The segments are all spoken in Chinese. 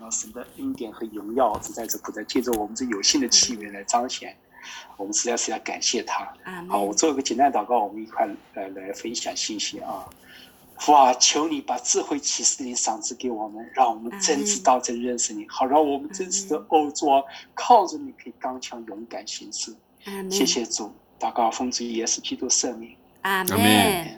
到神的恩典和荣耀是在这不在借着我们这有限的器皿来彰显，我们实在是要感谢他。好，我做一个简单祷告，我们一块来分享信息啊。父啊，求你把智慧启示灵赏赐给我们，让我们真知道真认识你，好让我们真实的主啊，靠着你可以刚强勇敢行事。谢谢主，祷告奉主耶稣基督圣名。 阿们。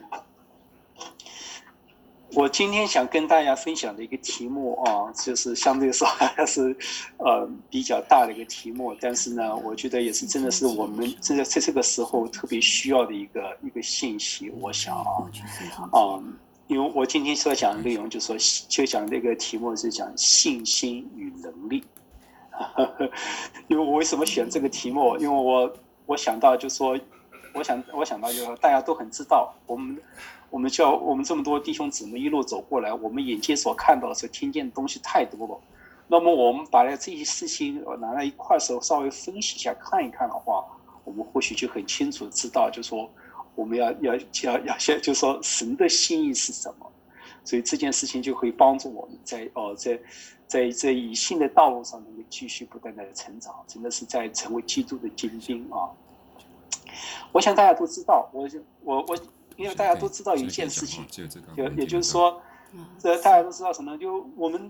我今天想跟大家分享的一个题目啊，就是相对说还是比较大的一个题目，但是呢，我觉得也是真的是我们在这个时候特别需要的一个信息。我想因为我今天所讲的内容就讲这个题目是讲信心与能力。因为我为什么选这个题目？因为我想到就是说，我想到就是说，大家都很知道，我们这么多弟兄姊妹一路走过来，我们眼前所看到的、所听见的东西太多了。那么我们把这些事情拿在一块时候，稍微分析一下、看一看的话，我们或许就很清楚知道，就是说我们要先就是说神的心意是什么。所以这件事情就会帮助我们在这以信的道路上能够继续不断的成长，真的是在成为基督的精兵啊！我想大家都知道，因为大家都知道一件事情，也就是说，大家都知道什么？就我们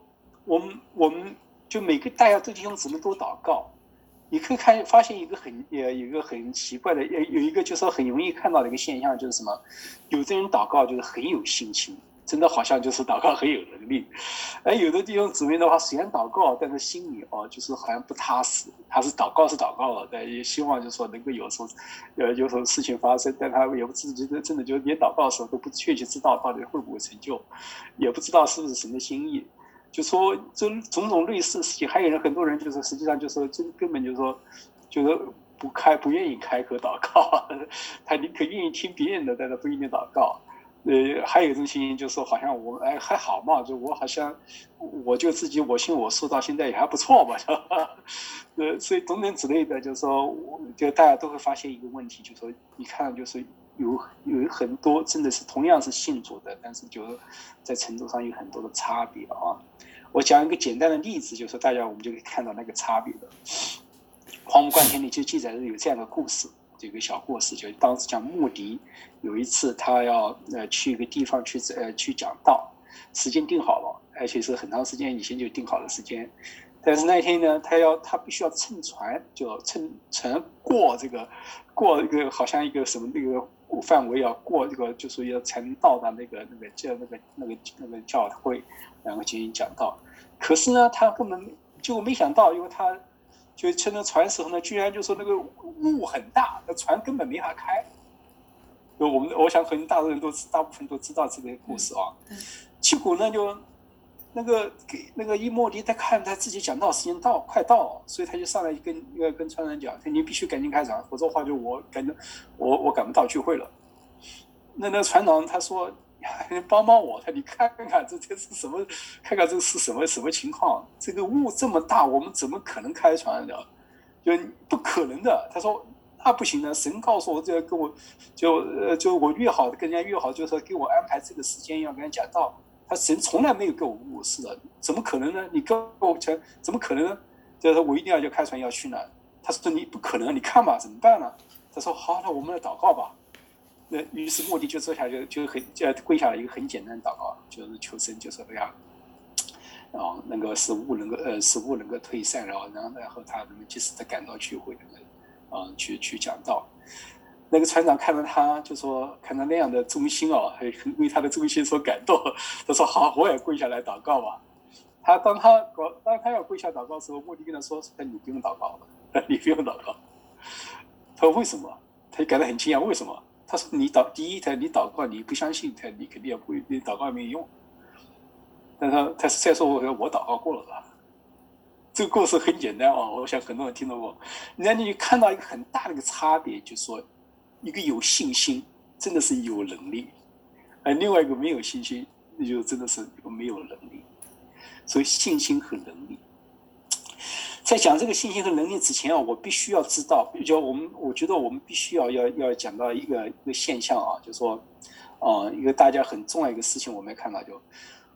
就每个大家弟兄姊妹都祷告，你可以发现一个很奇怪的，有一个就是说很容易看到的一个现象，就是什么？有的人祷告就是很有信心。真的好像就是祷告很有能力，有的弟兄姊妹的话，虽然祷告，但是心里就是好像不踏实。他是祷告了，但也希望就是说能够有时候事情发生，但他也不自己真的就连祷告的时候都不确切知道到底会不会成就，也不知道是不是神的心意。就说这种种类似的事情，还有很多人就是实际上就是说，这根本就是说，就是不愿意开口祷告，他宁可愿意听别人的，但他不愿意祷告。还有一种情形就是说，好像我还好嘛，就我好像我就自己我信我素到现在也还不错吧，所以等等之类的，就是说，就大家都会发现一个问题，就是说，你看就是有很多真的是同样是信主的，但是就是在程度上有很多的差别啊。我讲一个简单的例子，就是大家我们就可以看到那个差别的。黄木观天里就记载着有这样的故事。这个小故事，就当时讲穆迪有一次他要去一个地方去讲道，时间定好了，而且是很长时间以前就定好了时间，但是那天呢，他必须要乘船，就乘船过一个好像一个什么那个范围，要过这个就属于才能到达那个教会，然后进行讲道。可是呢，他根本就没想到，因为他就乘着船的时候呢，居然就说那个雾很大，那船根本没法开。我想可能大部分都知道这个故事啊。结果呢，就那个伊莫迪他看他自己讲道时间快到了，所以他就上来跟船长讲，你必须赶紧开船，否则的话就我赶不到聚会了。那船长他说，帮我，你看看这是什么？看看这是什么情况？这个雾这么大，我们怎么可能开船的？就不可能的。他说那不行的，神告诉我这个跟我就我约好跟人家约好，就是说给我安排这个时间要跟人讲道。他神从来没有跟我误事的，怎么可能呢？你跟我讲怎么可能呢？就是我一定要开船要去哪？他说你不可能，你看吧，怎么办呢？他说好，那我们来祷告吧。那于是莫迪就坐下就跪下了一个很简单的祷告，就是求神，就说能够使雾能够退散，然后他能够及时的赶到聚会，去讲道。那个船长看到他，就说看到那样的忠心很为他的忠心所感动。他说好，我也跪下来祷告吧。当他要跪下祷告的时候，莫迪跟他说：“你不用祷告了，你不用祷告。”他说为什么？他就感到很惊讶，为什么？他说第一，你祷告你不相信，你肯定也不会，你祷告也没有用。但他再说我祷告过了吧。这个故事很简单我想很多人听到过。那你看到一个很大的一个差别，就是说一个有信心真的是有能力，而另外一个没有信心，那就真的是没有能力。所以信心和能力，在讲这个信心和能力之前我必须要知道，我觉得我们必须要讲到一个现象就是说一个大家很重要一个事情，我们看到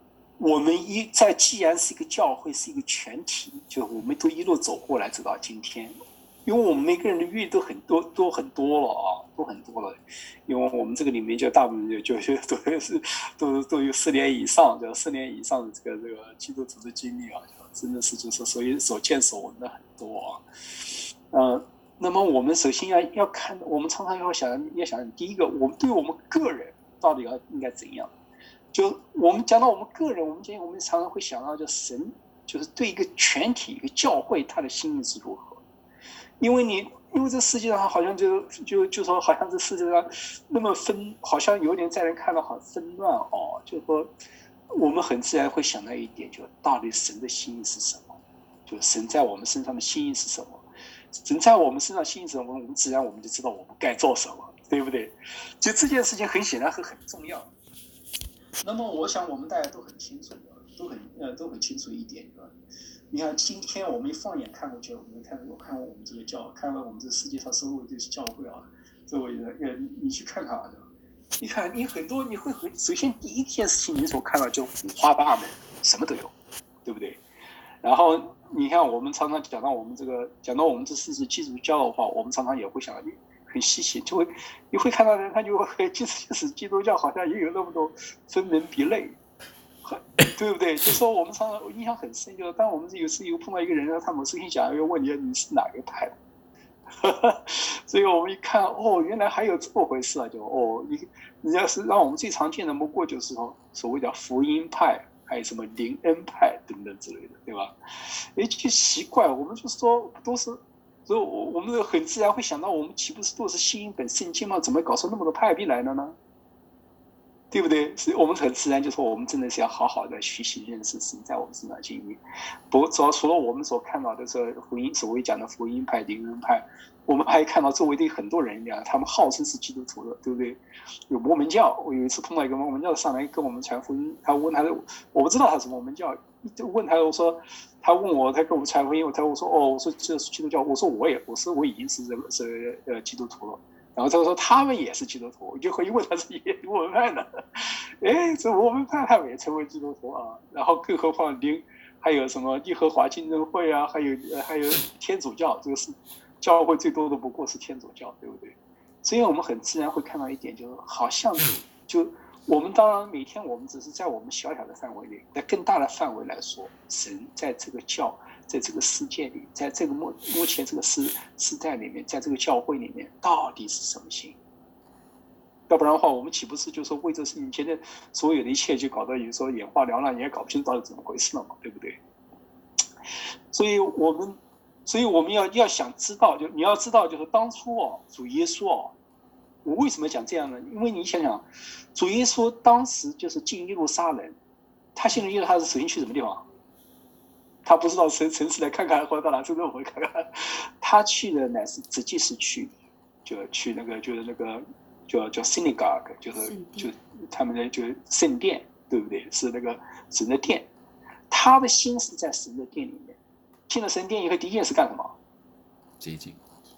我们既然是一个教会，是一个全体，就我们都一路走过来，走到今天。因为我们每个人的阅都很多了啊，都很多了。因为我们这个里面就大部分都有4年以上，就4年以上的这个基督徒的经历啊，真的是就是所见所闻的很多啊。那么我们首先要看，我们常常要想，第一个，我们对我们个人到底应该怎样？就我们讲到我们个人，我们常常会想到，就神就是对一个全体一个教会，他的心意是如何？因为这世界上好像就说好像这世界上那么好像有点在人看到很纷乱哦，就说我们很自然会想到一点，就到底神的心意是什么？就神在我们身上的心意是什么？神在我们身上心意是什么？我们自然我们就知道我们该做什么，对不对？就这件事情很显然很重要。那么我想我们大家都很清楚，都很清楚一点。你看今天我们一放眼看过去，我看我们这个看完我们这个世界上所有的教会啊，周围的你去看看啊，你看你很多你会首先第一件事情你所看到就五花八门，什么都有，对不对？然后你看我们常常讲到我们这是基督教的话，我们常常也会想很稀奇，你会看到人，他就会即使基督教好像也有那么多分门别类，对不对？就说我们常常印象很深，就是当我们有时碰到一个人，他们首先讲一个问题，你是哪个派？所以我们一看，哦，原来还有这么回事啊！你要是让我们最常见的，不过就是说所谓的福音派，还有什么灵恩派等等之类的，对吧？就奇怪，我们就说都是。所以我们很自然会想到，我们岂不是都是信一本圣经吗？怎么搞出那么多派别来了呢？对不对？所以我们很自然就说，我们真的是要好好的学习认识神在我们身上经历。除了我们所看到的这所谓讲的福音派、灵恩派，我们还看到周围的很多人他们号称是基督徒的，对不对？有摩门教，我有一次碰到一个摩门教上来跟我们传福音，他问我不知道他是摩门教，就问他，我说他问我，他跟我们传福音，我说我说这是基督教，我说我已经是基督徒了。然后他说他们也是基督徒，我就会问他是摩门派的，这摩门派他们也成为基督徒啊。然后更何况还有什么耶和华见证会啊，还有天主教，这个是教会最多的不过是天主教，对不对？所以我们很自然会看到一点，就是好像就我们当然每天我们只是在我们小小的范围内，在更大的范围来说，神在这个在这个世界里，在这个目前这个时代里面，在这个教会里面，到底是什么心？要不然的话，我们岂不是就说为这事情，前面所有的一切就搞得有时候眼花缭乱，你也搞不清到底怎么回事了嘛，对不对？所以我们要想知道，你要知道，就是当初主耶稣我为什么讲这样呢？因为你想想，主耶稣当时就是进耶路撒冷，他进了耶路撒冷，他是首先去什么地方？他不知道城市来看看，或者到哪城市回看看，他去的乃是直接是去那个就是那个叫 synagogue， 就他们的就是圣殿，对不对？是那个神的殿，他的心是在神的殿里面。进了神殿以后，第一件事干什么？ 洁净。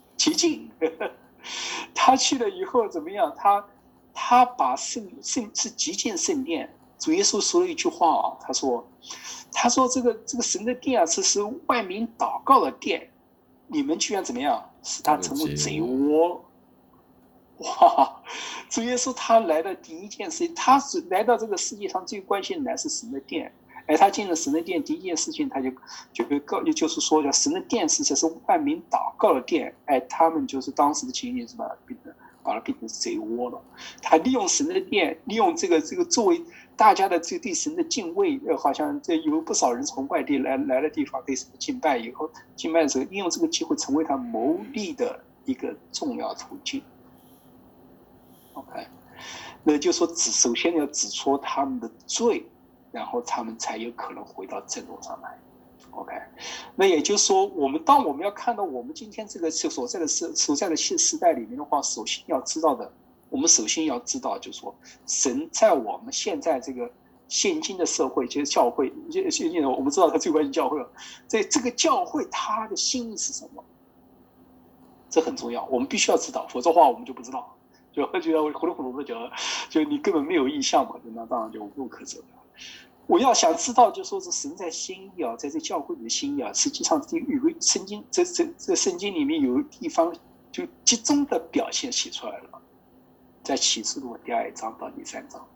他去了以后怎么样？他把是极尽圣殿。主耶稣说了一句话他说这个神的殿是万民祷告的殿，你们居然怎么样使他成为贼窝？哇！主耶稣他来的第一件事情，他是来到这个世界上最关心的乃是神的殿。他进了神的殿，第一件事情他就是说，叫神的殿是万民祷告的殿。他们就是当时的情形是把它变成贼窝了。他利用神的殿，利用这个作为大家的对神的敬畏，好像有不少人从外地来的地方对神的敬拜，以后敬拜的时候，利用这个机会成为他谋利的一个重要途径。OK， 那就说首先要指出他们的罪。然后他们才有可能回到正路上来 ，OK。那也就是说，当我们要看到我们今天这个所在的时代里面的话，首先要知道就是说，神在我们现在这个现今的社会，就是教会，我们知道他最关心教会了，在这个教会他的心意是什么？这很重要，我们必须要知道，否则的话我们就不知道，就觉得糊里糊涂的就你根本没有意向嘛，那当然就无路可走的。 我要想知道，就说是神在心意啊，在这教会里的心意啊，实际上有个圣经，这圣经里面有地方就集中的表现写出来了，在启示录第2章到第3章。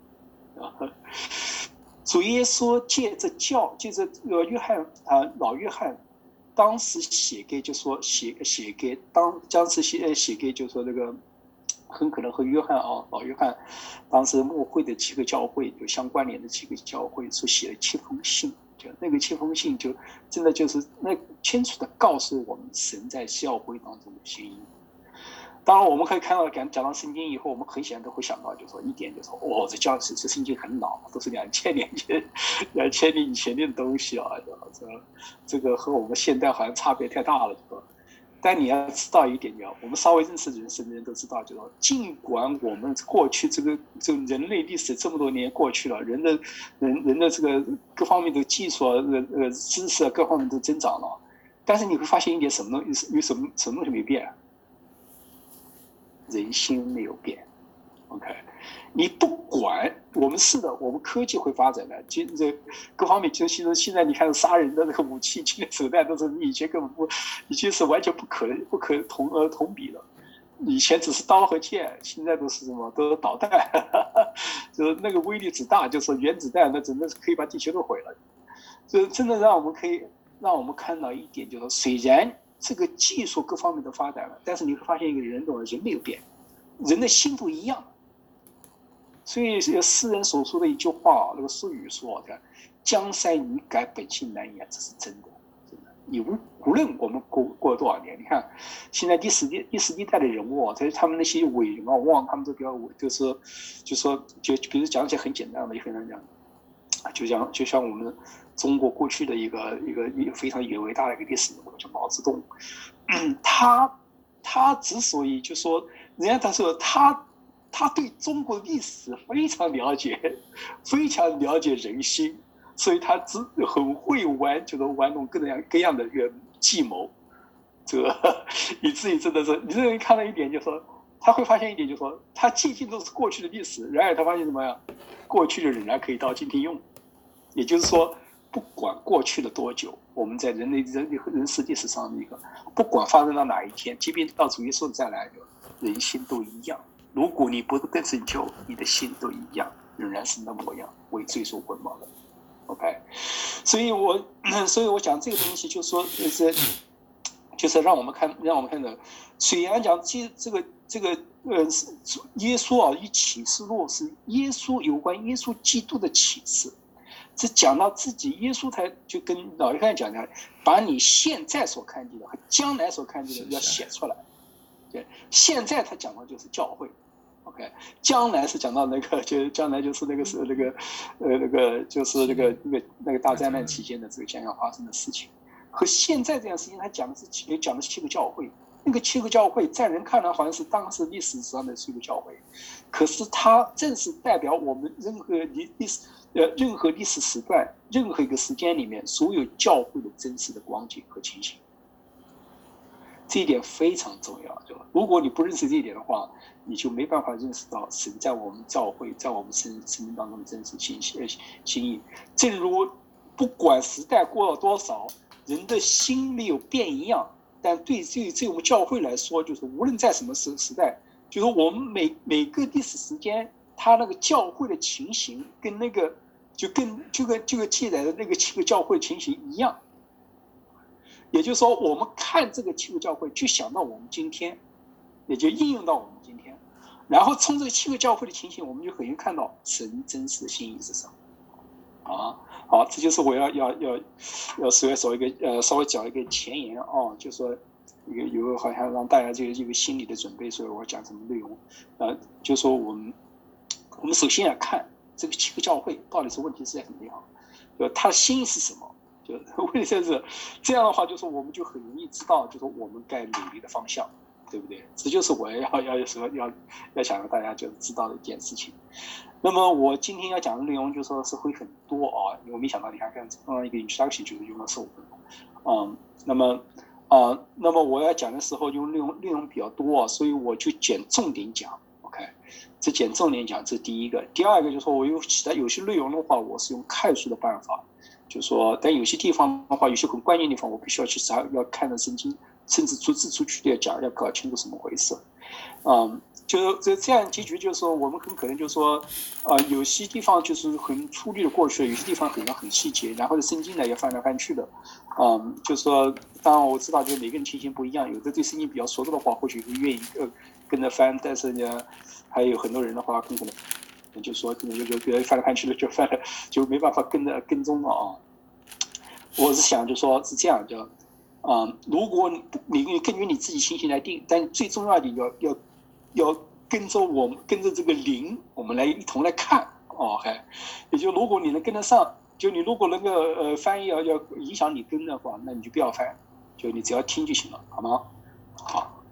主耶稣借着约翰老约翰当时写给就说写给当时写给就说这个很可能和老约翰当时牧会的7个教会有相关联的7个教会所写的7封信，就那个7封信就真的就是那清楚的告诉我们神在教会当中的心意。当然，我们可以看到讲到圣经以后，我们很显然都会想到，就说一点，就说这圣经很老，都是2000年以前的东西啊，这个和我们现代好像差别太大了。但你要知道一点，我们稍微认识人生的人都知道，就说尽管我们过去这人类历史这么多年过去了，人的这个各方面的技术知识各方面都增长了，但是你会发现一点什么东西，有什么东西没变？人心没有变。 OK， 你不管我们我们科技会发展的，这各方面，就现在你看杀人的这个武器、手段都是以前根本不，以前是完全不可同比的。以前只是刀和剑，现在都是什么？都是导弹，就是那个威力之大，就是原子弹，那真的是可以把地球都毁了。这真的让我们看到一点，就是虽然这个技术各方面都发展了，但是你会发现一个人没有变，人的心都一样。所以诗人所说的一句话，那个俗语说的“江山易改，本性难移”，这是真的。你无论我们过多少年，你看现在第十一代的人物啊，他们那些伟人啊，往往他们都比较就比如讲一些很简单的，也很难讲，就像我们中国过去的一个非常伟大的一个历史人物，叫毛泽东。他之所以就说，人家他说他对中国历史非常了解，非常了解人心，所以他很会玩弄各样的一个计谋，以至于真的是你这人看到一点，就说他会发现一点，就说他既尽都是过去的历史，然而他发现什么呀？过去的仍然可以到今天用，也就是说，不管过去了多久，我们在人世历史上的一个，不管发生到哪一天，即便到主耶稣再来，人心都一样。如果你不被拯救，你的心都一样，仍然是那模样，为罪所捆绑的。OK， 所以我讲这个东西，就是让我们看到，虽然讲耶稣啊，以启示录是有关耶稣基督的启示，是讲到自己耶稣他就跟老约翰讲的，把你现在所看见的和将来所看见的要写出来。对，现在他讲的就是教会。OK， 将来是讲到将来就是就是那个大灾难期间的这个将要发生的事情，和现在这样事情，他讲的7个教会，那个7个教会在人看来好像是当时历史上的7个教会，可是它正是代表我们任何历史时段、任何一个时间里面所有教会的真实的光景和情形。这一点非常重要，如果你不认识这一点的话，你就没办法认识到神在我们教会、在我们生命当中的真实心意。正如不管时代过了多少，人的心没有变一样，但对我们教会来说，就是无论在什么时代，就是我们每个历史时间，它那个教会的情形跟那个就跟记载的那个7个教会的情形一样。也就是说，我们看这个7个教会，就想到我们今天，也就应用到我们今天。然后从这个7个教会的情形，我们就很容易看到神真实的心意是什么。好，这就是我要稍微讲一个前言啊，就说有好像让大家这个一个心理的准备，所以我讲什么内容。就说我们首先要看这个7个教会到底是问题是在什么地方，他的心意是什么。就为什么这样的话，就是我们就很容易知道，就是我们该努力的方向，对不对？这就是我要想让大家就知道的一件事情。那么我今天要讲的内容就说是会很多啊，因为我没想到你看一个 introduction 就是用了15分钟，那么我要讲的时候用内容比较多，所以我就捡重点讲。 OK， 这简重点讲，这是第一个。第二个就是说我有其他有些内容的话，我是用看书的办法，就是说，但有些地方的话，有些很关键的地方，我必须要去查，要看着圣经，甚至逐字逐句的讲，要搞清楚什么回事。就是这样，结局就是说，我们很可能就是说，有些地方就是很粗略的过去了，有些地方可能很细节，然后圣经呢也翻来翻去的，就是说，当然我知道，就是每个人情形不一样，有的对圣经比较熟悉的话，或许会愿意跟着翻，但是呢，还有很多人的话，很可能就说可能就翻来翻去的就翻了，就没办法跟踪了啊。我是想就说是这样的。如果你根据你自己情形来定，但最重要的要跟着这个灵，我们来一同来看也就如果你能跟得上，就你如果那个翻译要影响你跟的话，那你就不要翻，就你只要听就行了，好吗？好。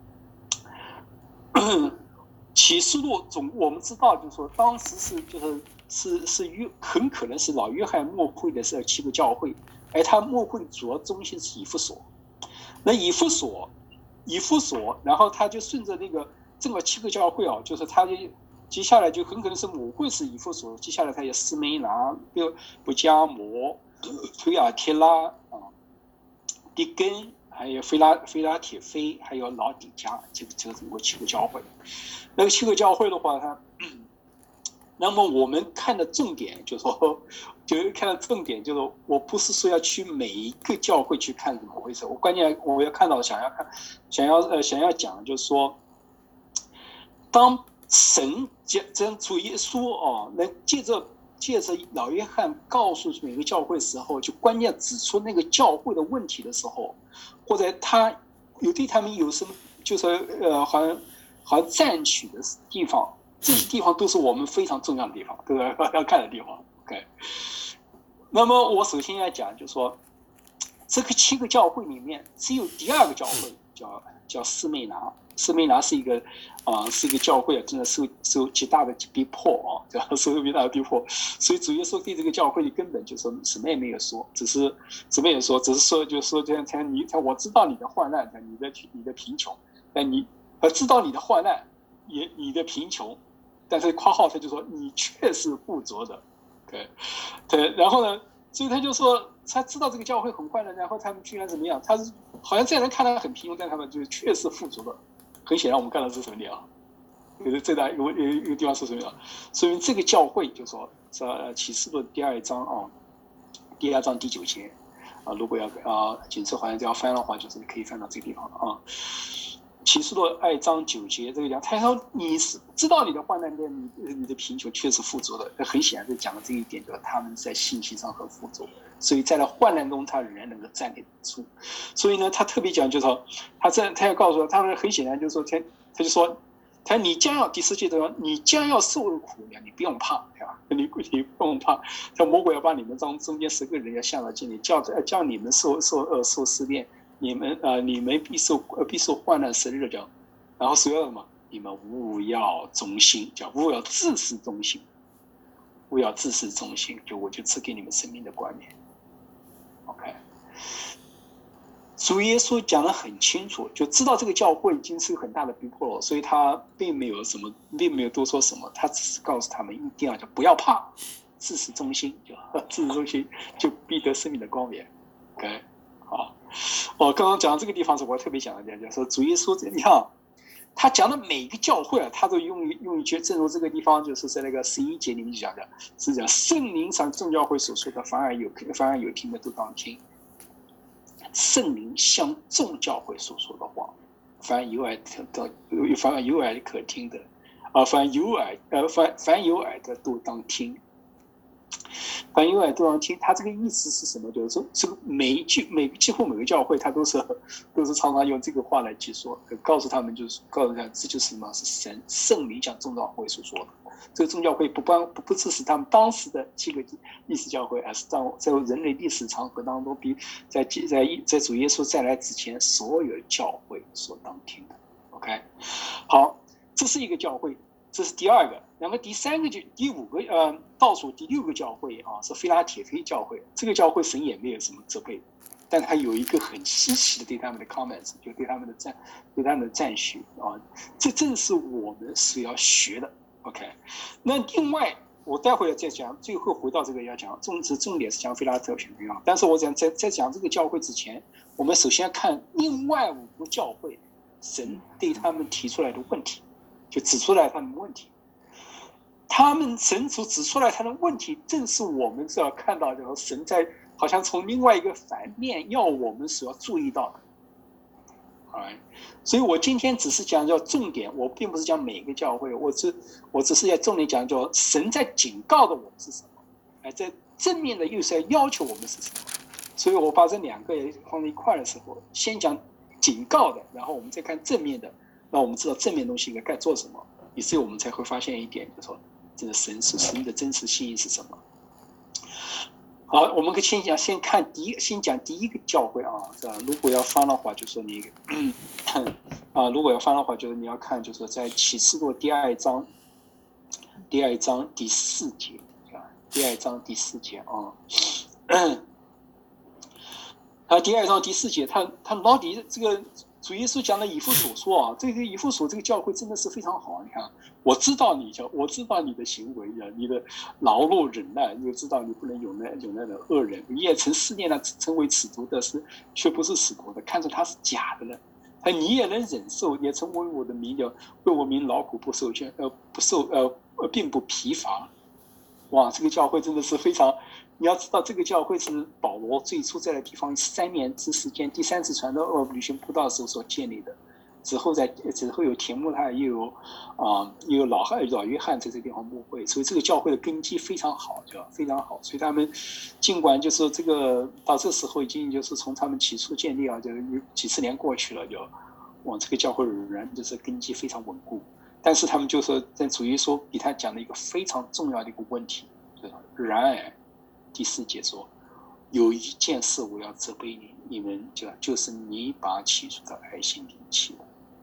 启示录我们知道，就是说当时很可能是老约翰牧会的是7个教会，而他牧会的主要中心是以弗所。那以弗所，然后他就顺着那个正好7个教会就是他就接下来就很可能是母会是以弗所，接下来他有斯梅拿、布加摩、推亚帖拉狄根，还有菲拉铁菲，还有老底加，这个总共7个教会。那个7个教会的话，那么我们看的重点就是说，我不是说要去每一个教会去看怎么回事，我关键我要看到想要讲就是说，当神将主耶稣能借着老约翰告诉每个教会的时候，就关键指出那个教会的问题的时候，或者他对他们有什么就是好像赞取的地方，这些地方都是我们非常重要的地方，对吧？要看的地方。OK， 那么我首先要讲，就是说，这个7个教会里面，只有第2个教会叫斯梅拿。斯梅拿是一个教会真的受极大的逼迫受极大的逼迫。所以主耶稣对这个教会的根本就是什么也没有说，只是说就是说这样我知道你的患难，你的贫穷，但你知道你的患难，你的贫穷，但是括号他就说你却是富足的，对，然后呢，所以他就说他知道这个教会很患难，然后他们居然怎么样？他是好像这样人看他很贫穷，但他们就确实富足的。很显然，我们看到是什么地方？最大有一个地方是什么地方？说明这个教会就说启示录第2章第2章第9节如果要警示好像要翻的话，就是可以翻到这个地方启示录2章9节这个讲，他说你是知道你的患难，你的贫穷确实富足的。很显然就讲了这一点，就是他们在信息上很富足，所以在那患难中他仍然能够站立得住。所以呢，他特别讲就是说，他要告诉他们，很显然就是说，他就说，你将要第4节说，你将要受苦呀，你不用怕，对吧？你不用怕，他魔鬼要把你们中间10个人要向到经历，叫你们受试炼。你们必受患难10日的，然后说什么？你们务要忠心，叫务要自始忠心，务要自始忠心，我就赐给你们生命的冠冕。OK， 主耶稣讲得很清楚，就知道这个教会已经是很大的逼迫了，所以他并没有多说什么，他只是告诉他们一定要不要怕，自始忠心，就必得生命的冠冕。OK， 好。我刚刚讲到这个地方时，我特别讲了讲说主耶稣，你看他讲的每一个教会他都用一句，正如这个地方就是在那个11节里面讲的，是讲圣灵向众教会所说的，凡而有听的都当听。圣灵向众教会所说的话，凡有耳可听的凡有耳的都当听。凡有耳都当听，他这个意思是什么？就是说，这个几乎每个教会，他都是常常用这个话来去说，告诉他们，这就是什么？是圣灵向众教会所说的。这个众教会不只是他们当时的7个历史教会，而是在人类历史长河当中，在主耶稣再来之前，所有教会所当听的。OK， 好，这是一个教会。这是第2个，然后第3个就第5个倒数第6个教会是菲拉铁菲教会。这个教会神也没有什么责备， 但他有一个很稀奇的对他们的 comments， 就对他们的赞许啊，这正是我们所要学的。OK， 那另外我待会儿再讲，最后回到这个要讲重点是讲菲拉特学院啊。但是我讲在讲这个教会之前，我们首先看另外5个教会，神对他们提出来的问题，就指出来他们的问题。神所指出来他的问题，正是我们所要看到的，神在好像从另外一个反面要我们所要注意到的。所以我今天只是讲叫重点，我并不是讲每个教会，我只是要重点讲叫神在警告的我们是什么，在正面的又是要求我们是什么。所以我把这2个放在一块的时候，先讲警告的，然后我们再看正面的，让我们知道正面东西应该做什么，以至于我们才会发现一点，就是说这个神的真实心意是什么。好，我们可以先讲第一个教会啊，是吧？如果要翻的话，就说你如果要翻的话，就是你要看，就是说在启示录第2章第4节啊，第2章第4节啊，第2章第4节，他到底这个主耶稣讲的以弗所说啊，这个以弗所这个教会真的是非常好。你看，我知道你的行为啊，你的劳碌忍耐，你知道你不能有那的恶人，你也曾试炼了，成为使徒的是却不是使徒的，看着他是假的呢。你也能忍受，也曾为我的名为我名劳苦不受并不疲乏。哇，这个教会真的是非常。你要知道，这个教会是保罗最初在的地方3年之时间，第3次传道旅行布道的时候所建立的。之后有田穆泰，又有老约翰在这个地方牧会，所以这个教会的根基非常好，非常好。所以他们尽管就是这个到这时候已经就是从他们起初建立就几十年过去了，这个教会仍然就是根基非常稳固。但是他们就说，在主耶稣给他讲了一个非常重要的一个问题，然而第4节说，有一件事我要责备你们，就是你把起初的爱心离弃了。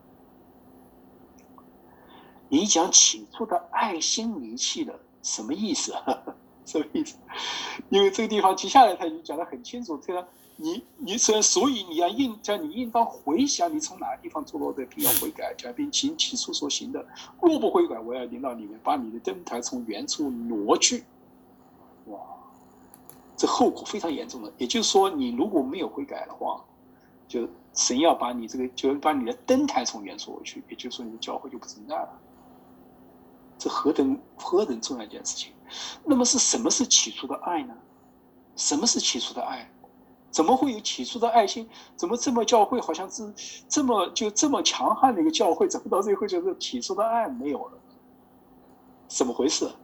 你讲起初的爱心离弃了，什么意思？什么意思？因为这个地方接下来他已经讲得很清楚，所以你应当回想你从哪个地方堕落的，并要悔改，并行起初所行的。若不悔改，我要领导你们，把你的灯台从原处挪去。哇，这后果非常严重的。也就是说，你如果没有悔改的话，就神要把你把你的灯台从原处挪去，也就是说你的教会就不存在了。这何等重要一件事情。那么什么是起初的爱呢？什么是起初的爱？怎么会有起初的爱心？怎么这么教会好像是这么强悍的一个教会，怎么到最后就是起初的爱没有了？怎么回事？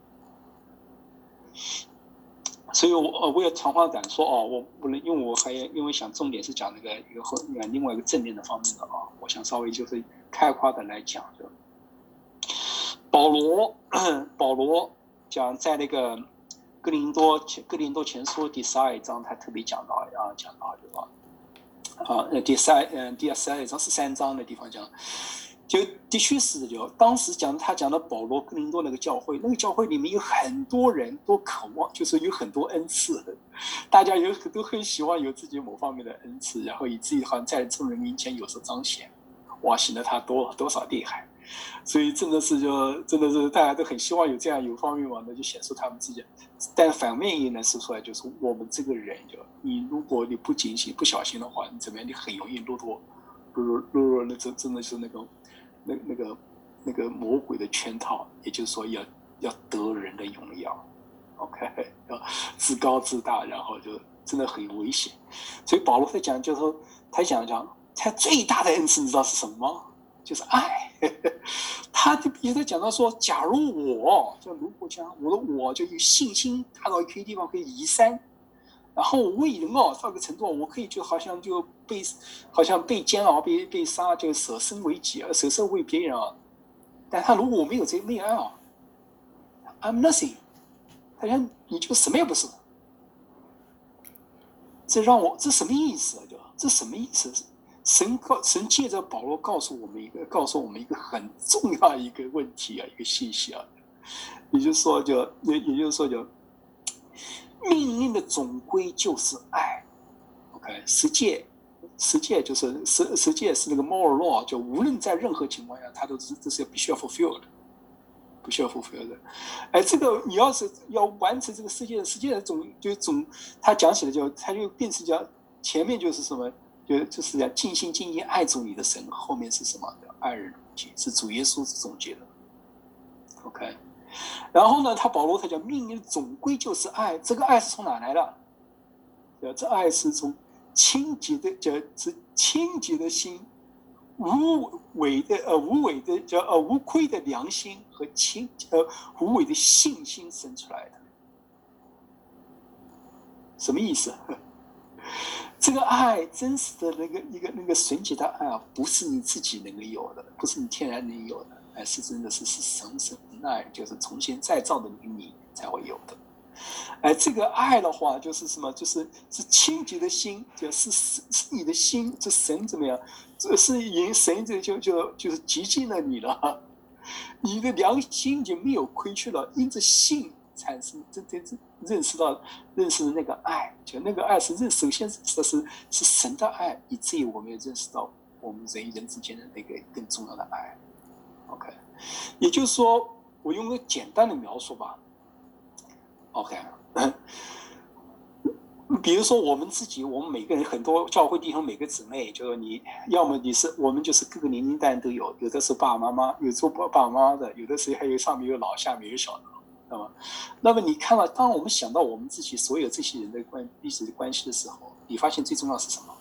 所以我也长话短说我不能，因为想重点是讲另外一个正面的方面的我想稍微就是开夸的来讲的。保罗讲在那个哥林多前书第12章，他特别讲到对吧？第12章13章的地方讲，就的确是当时他讲的保罗哥林多那个教会里面有很多人都渴望，就是有很多恩赐，大家都很喜欢有自己某方面的恩赐，然后以至于好像在众人面前有所彰显，哇，显得他多少厉害。所以真的是大家都很希望有这样有方面嘛，那就显出他们自己。但反面也能说出来，就是我们这个人你如果你不警醒不小心的话，你怎么样，你很容易落入那真的是那个魔鬼的圈套，也就是说要得人的荣耀 ，OK， 要自高自大，然后就真的很危险。所以保罗在讲，就是说他最大的恩赐你知道是什么吗？就是爱。他就比如讲到说，假如如果讲我就有信心达到一个地方可以移山，然后我为人到个程度，我可以就好像被煎熬被杀，就舍身为己舍身为别人但他如果我没有爱I'm nothing， 他讲你就什么也不是。这什么意思这什么意思？神借着保罗告诉我们一个很重要的一个问题一个信息也就是说命令的总归就是爱 ，OK， OK， 十诫就是十诫是那个 moral law， 就无论在任何情况下，它这是必须要 fulfill 的。不需要fulfill的，这个你要是要完成这个世界的总，他讲起来他就变成叫前面就是什么，就是要尽心尽意爱主你的神，后面是什么？爱人如己，是主耶稣总结的。OK， 然后呢，保罗他讲命令总归就是爱，这个爱是从哪来的？这爱是从清洁的心。无伪的叫无愧的良心和无伪的信心生出来的，什么意思？这个爱真实的那个纯洁的爱啊，不是你自己能够有的，不是你天然能有的，是真的是神爱，就是重新再造的你才会有的。这个爱的话，就是什么？是清洁的心，就是你的心，这神怎么样？这是神就是极尽了你了，你的良心已经没有亏缺了，因着信产生认识那个爱，就那个爱是首先是神的爱，以至于我们也认识到我们人与人之间的那个更重要的爱。OK， 也就是说，我用个简单的描述吧。OK， 比如说我们每个人，很多教会弟兄每个姊妹，就是你要么我们就是各个年龄段都有，有的是爸爸妈妈，有做爸爸妈妈的，有的是还有上面有老，下面有小的，知道吗？那么你看了，当我们想到我们自己所有这些人的彼此的关系的时候，你发现最重要是什么？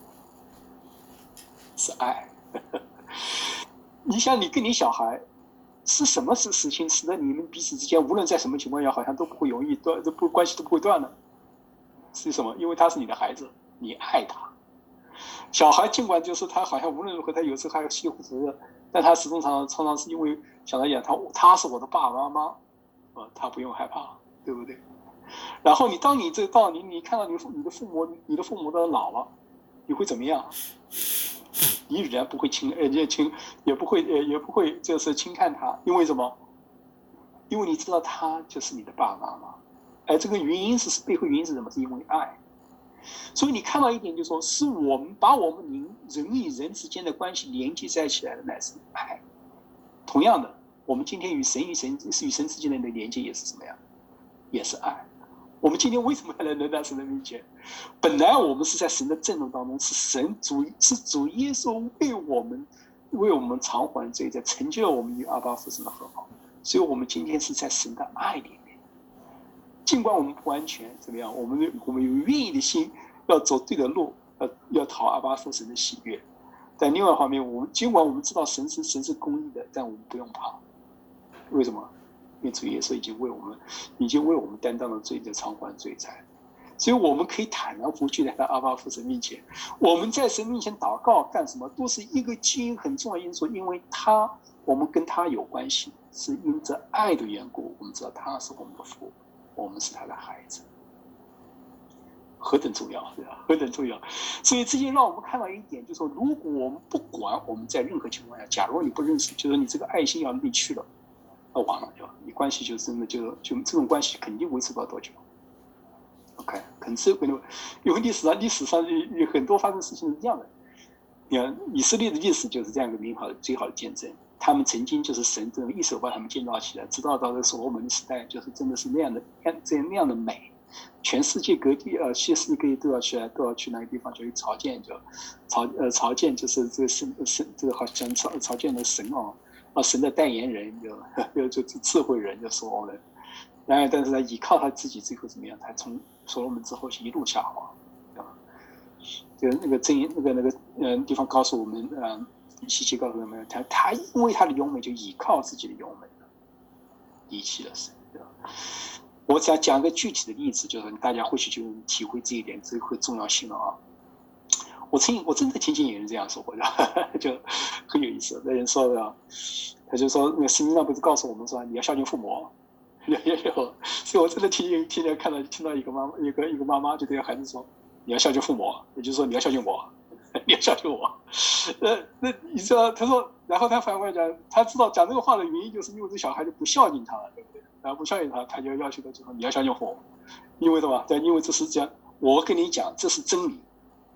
是爱。你想，你跟你小孩。是什么事情使得你们彼此之间无论在什么情况下好像都不会容易断，关系都不会断呢？是什么？因为他是你的孩子，你爱他。小孩尽管就是他好像无论如何他有时候还要西乎责任，但他始终常常是因为想到讲他是我的爸爸妈妈，他不用害怕，对不对？然后当你看到你的父母都老了，你会怎么样？你仍然不会也不会就是轻看他，因为什么？因为你知道他就是你的爸爸妈妈，这个背后原因是什么？是因为爱。所以你看到一点，就是说，是我们把我们人与人之间的关系连接在起来的，乃是爱。同样的，我们今天与神之间的连接也是什么呀？也是爱。我们今天为什么要来到神的面前？本来我们是在神的震动当中，是主耶稣为我们偿还罪，在成就了我们与阿爸父神的和好。所以我们今天是在神的爱里面，尽管我们不完全怎么样，我们有愿意的心，要走对的路，要讨阿爸父神的喜悦。但另外一方面，尽管我们知道神是公义的，但我们不用怕。为什么？因为主耶稣已经为我们担当了罪的偿还罪债，所以我们可以坦然无惧来到阿爸父神面前。我们在神面前祷告干什么？都是一个基因很重要的因素，因为我们跟他有关系，是因着爱的缘故。我们知道他是我们的父，我们是他的孩子，何等重要，对吧？何等重要！所以这就让我们看到一点，就是说，如果我们不管我们在任何情况下，假如你不认识，就是你这个爱心要离去了。完了，对吧？你关系就真的就这种关系肯定维持不了多久。OK， 肯定因为历史上有很多发生事情是这样的。你看以色列的历史就是这样一个最好的见证。他们曾经就是神真的一手把他们建造起来，直到这个所罗门时代，就是真的是那样的美。全世界各地世界各地都要去那个地方就去朝见，朝见就是这个这个好像朝见的神神的代言人就智慧人就所罗门，然后但是他依靠他自己最后怎么样？他从所罗门之后一路下滑，就那个地方告诉我们，希西告诉我们，他因为他的优美就依靠自己的优美，离弃了神，对吧？我只要讲个具体的例子，就是大家或许就体会这一点这个重要性了啊。我真的听见有人这样说过，就很有意思。那人说的，他就说那个圣经上不是告诉我们说你要孝敬父母，所以我真的听到一个妈妈就对孩子说你要孝敬父母，也就是说你要孝敬我，你要孝敬我。那你知道他说，然后他反过来讲，他知道讲这个话的原因，就是因为这小孩就不孝敬他了，对不对？然后不孝敬他，他就要求他就说你要孝敬父母，因为什么？因为这是这样，我跟你讲这是真理。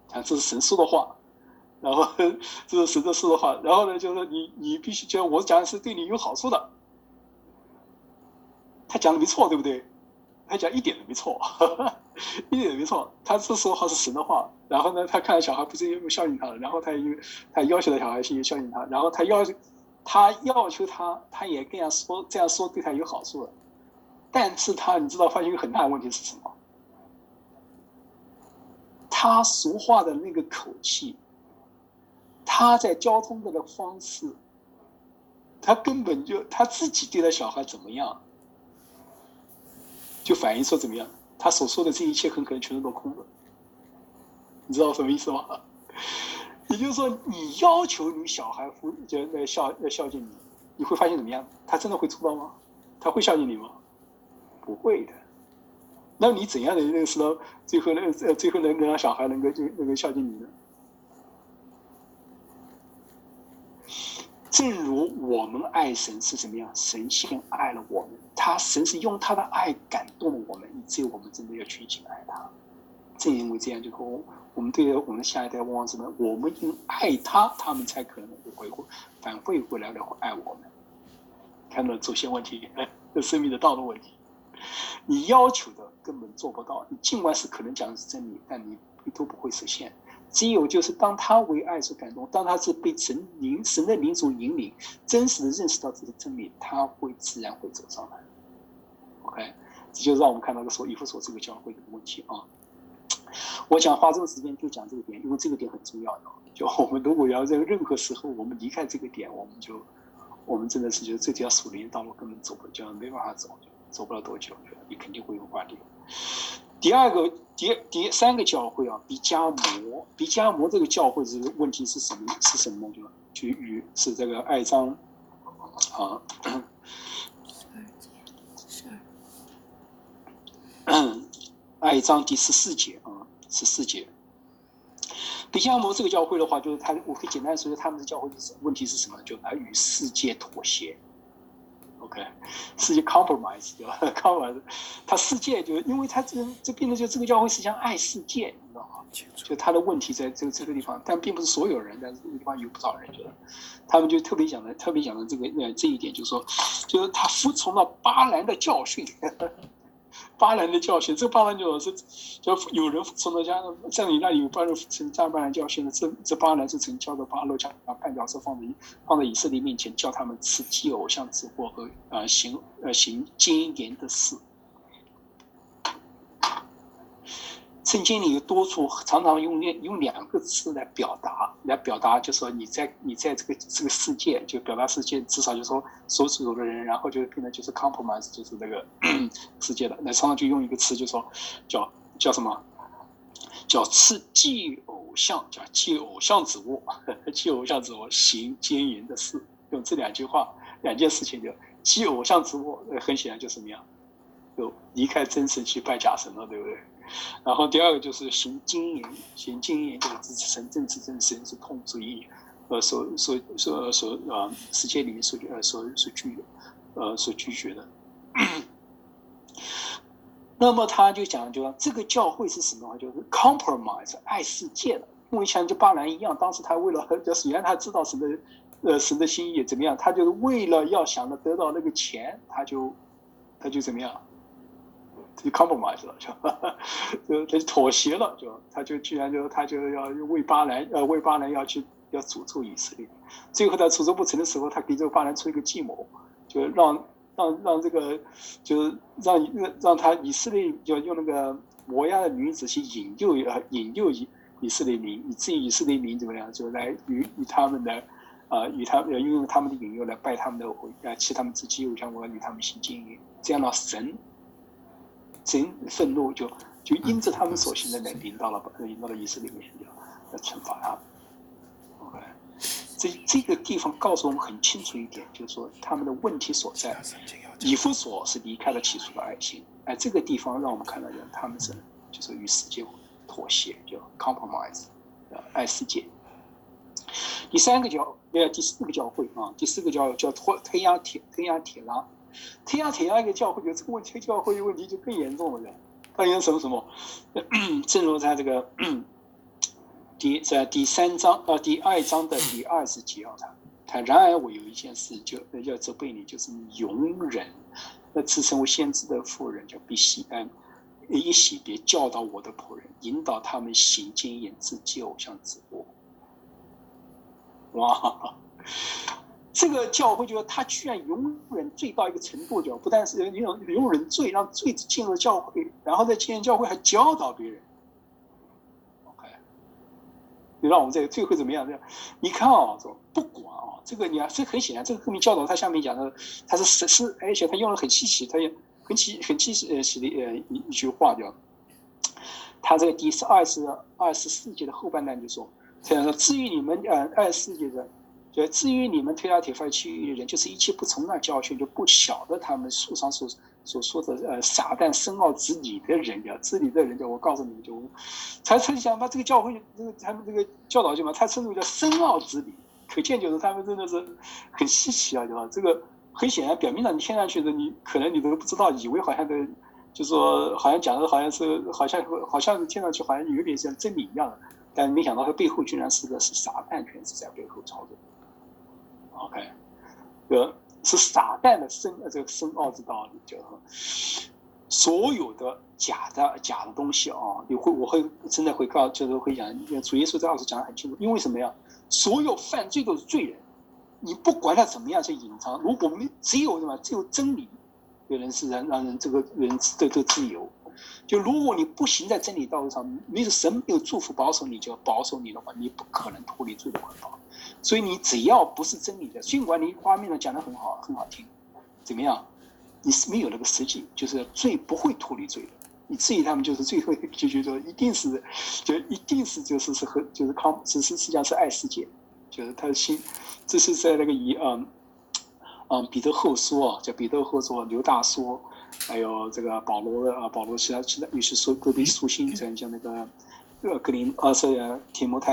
讲这是神说的话，然后这是神的说的话，然后呢，就是说你必须觉得我讲的是对你有好处的。他讲的没错，对不对？他讲一点都没错，一点都没错。他这说话是神的话，然后呢，他看到小孩不是又孝敬他了，然后他要求的小孩去孝敬他，然后他要求他也这样说对他有好处的。但是你知道发现一个很大的问题是什么？他说话的那个口气，他在交通的方式，他根本就他自己对待小孩怎么样，就反映说怎么样，他所说的这一切很可能全是落空的。你知道什么意思吗？也就是说，你要求你小孩孝敬你，你会发现怎么样？他真的会做到吗？他会孝敬你吗？不会的。那你怎样的那个时候，最后能让小孩能够孝敬你呢？正如我们爱神是什么样，神先爱了我们，神是用他的爱感动了我们，以至于我们真的要去敬爱他。正因为这样，就说我们对我们的下一代望什么？我们因爱他，他们才可能反馈回来爱我们。看到首先问题，生命的道路问题，你要求的根本做不到。你尽管是可能讲的是真理，但你都不会实现。只有就是当他为爱所感动，当他是被神的灵所引领，真实的认识到这个真理，他自然会走上来。OK， 这就让我们看到以弗所这个教会的问题啊。我想花这个时间就讲这个点，因为这个点很重要的。就我们如果要在任何时候我们离开这个点，我们真的是觉得这条属灵道路根本没办法走不了多久，你肯定会有问题。第三个教会啊，比迦摩这个教会这个问题是什么呢？是这个爱章啊爱章第14节啊，14节。比迦摩这个教会的话，就是我可以简单说，他们的教会问题是什么？就他与世界妥协。OK， 世界 compromise 对吧 ？compromise， 他世界因为他这变成就这个教会实际上爱世界，你知道吗？就他的问题在这个地方，但并不是所有人，但是这个地方有不少人觉得，他们就特别讲的这一点，就是说，就是他服从了巴兰的教训。巴兰的教训，这巴兰就是有人服从了在你那里有人服从巴兰教训的，这巴兰是曾教的巴勒将绊脚石放在以色列面前，叫他们吃祭偶像之货和行奸淫的事。圣经里有多处常常用两个词来表达，就是说你在这个世界，就表达世界，至少就是说所有的人，然后就变得就是 compromise， 就是那个世界的，那常常就用一个词，就说叫什么？叫吃祭偶像，叫祭偶像之物，祭偶像之物，行奸淫的事，用这两件事情就祭偶像之物，很显然就什么样，就离开真神去拜假神了，对不对？然后第二个就是行奸淫就是支持神，正神是痛之意，世界里面所拒绝的。那么他就讲，这个教会是什么？就是 compromise 爱世界的，因为像巴兰一样，当时他为了虽然他知道神的心意怎么样，他就是为了要想着得到那个钱，他就怎么样？就 compromise 了，他就妥协了，他居然要为巴兰要诅咒以色列。最后他诅咒不成的时候，他给这个巴兰出一个计谋，就让这个就是让他以色列就用那个摩押的女子去引诱以色列民，以至于以色列民怎么样，就来与他们的用他们的引诱来拜他们的弃他们自己偶像，我与他们行奸淫，这样的神愤怒就因着他们所行的来领到了以色列民，要惩罚他们。OK， 这个地方告诉我们很清楚一点，就是说他们的问题所在。以弗所是离开了起初的爱心，这个地方让我们看到他们是就是与世界妥协，叫 compromise， 爱世界。第四个教会啊，第四个叫推亚铁拉。推亚铁拉一个教会，这个问题教会的问题就更严重了。他严重什么？正如他这个第2章的第20节他然而我有一件事就要责备你，就是你容忍那自称为先知的妇人，就必洗一洗别教导我的仆人，引导他们行奸淫自祭偶像之物。哇！这个教会就是他居然容忍罪到一个程度，就不但是容忍罪，让罪进入教会，然后在进入教会还教导别人。OK， 你让我们这个最后怎么样？你看不管这个这很显然，这个后面教导他下面讲的，他是而且他用了很稀奇，他也很稀奇的一句话叫，他这个第24节的后半段就说，这样说至于你们24节的。至于你们推拉铁法其余的人，就是一切不从那教训，就不晓得他们书上所说的撒旦深奥之理的人，我告诉你们就，他想把这个教会他们这个教导嘛，他称之为叫深奥之理，可见就是他们真的是很稀奇对吧？这个很显然，表面上你听上去的，你可能你都不知道，以为好像就说好像讲的好像听上去好像有点像真理一样的，但没想到它背后居然是撒旦权势在背后操作。OK， 是撒旦的这个深奥之道理，就是所有的假的东西我会真的会就是会讲，主耶稣在20讲得很清楚，因为什么呀？所有犯罪都是罪人，你不管他怎么样去隐藏，如果只有真理，有人是让人这个人得自由。就如果你不行在真理道路上，神没有祝福保守你，就要保守你的话，你不可能脱离罪的捆绑。所以你只要不是真理的，尽管你画面上讲得很好听，怎么样？你是没有那个实际，就是罪不会脱离罪的。你质疑他们，就是最后就觉得一定是实际上是爱世界，就是他的心，这是在那个彼得后书叫彼得后书、刘大书，还有这个保罗其他有些说各地书信，像那个提摩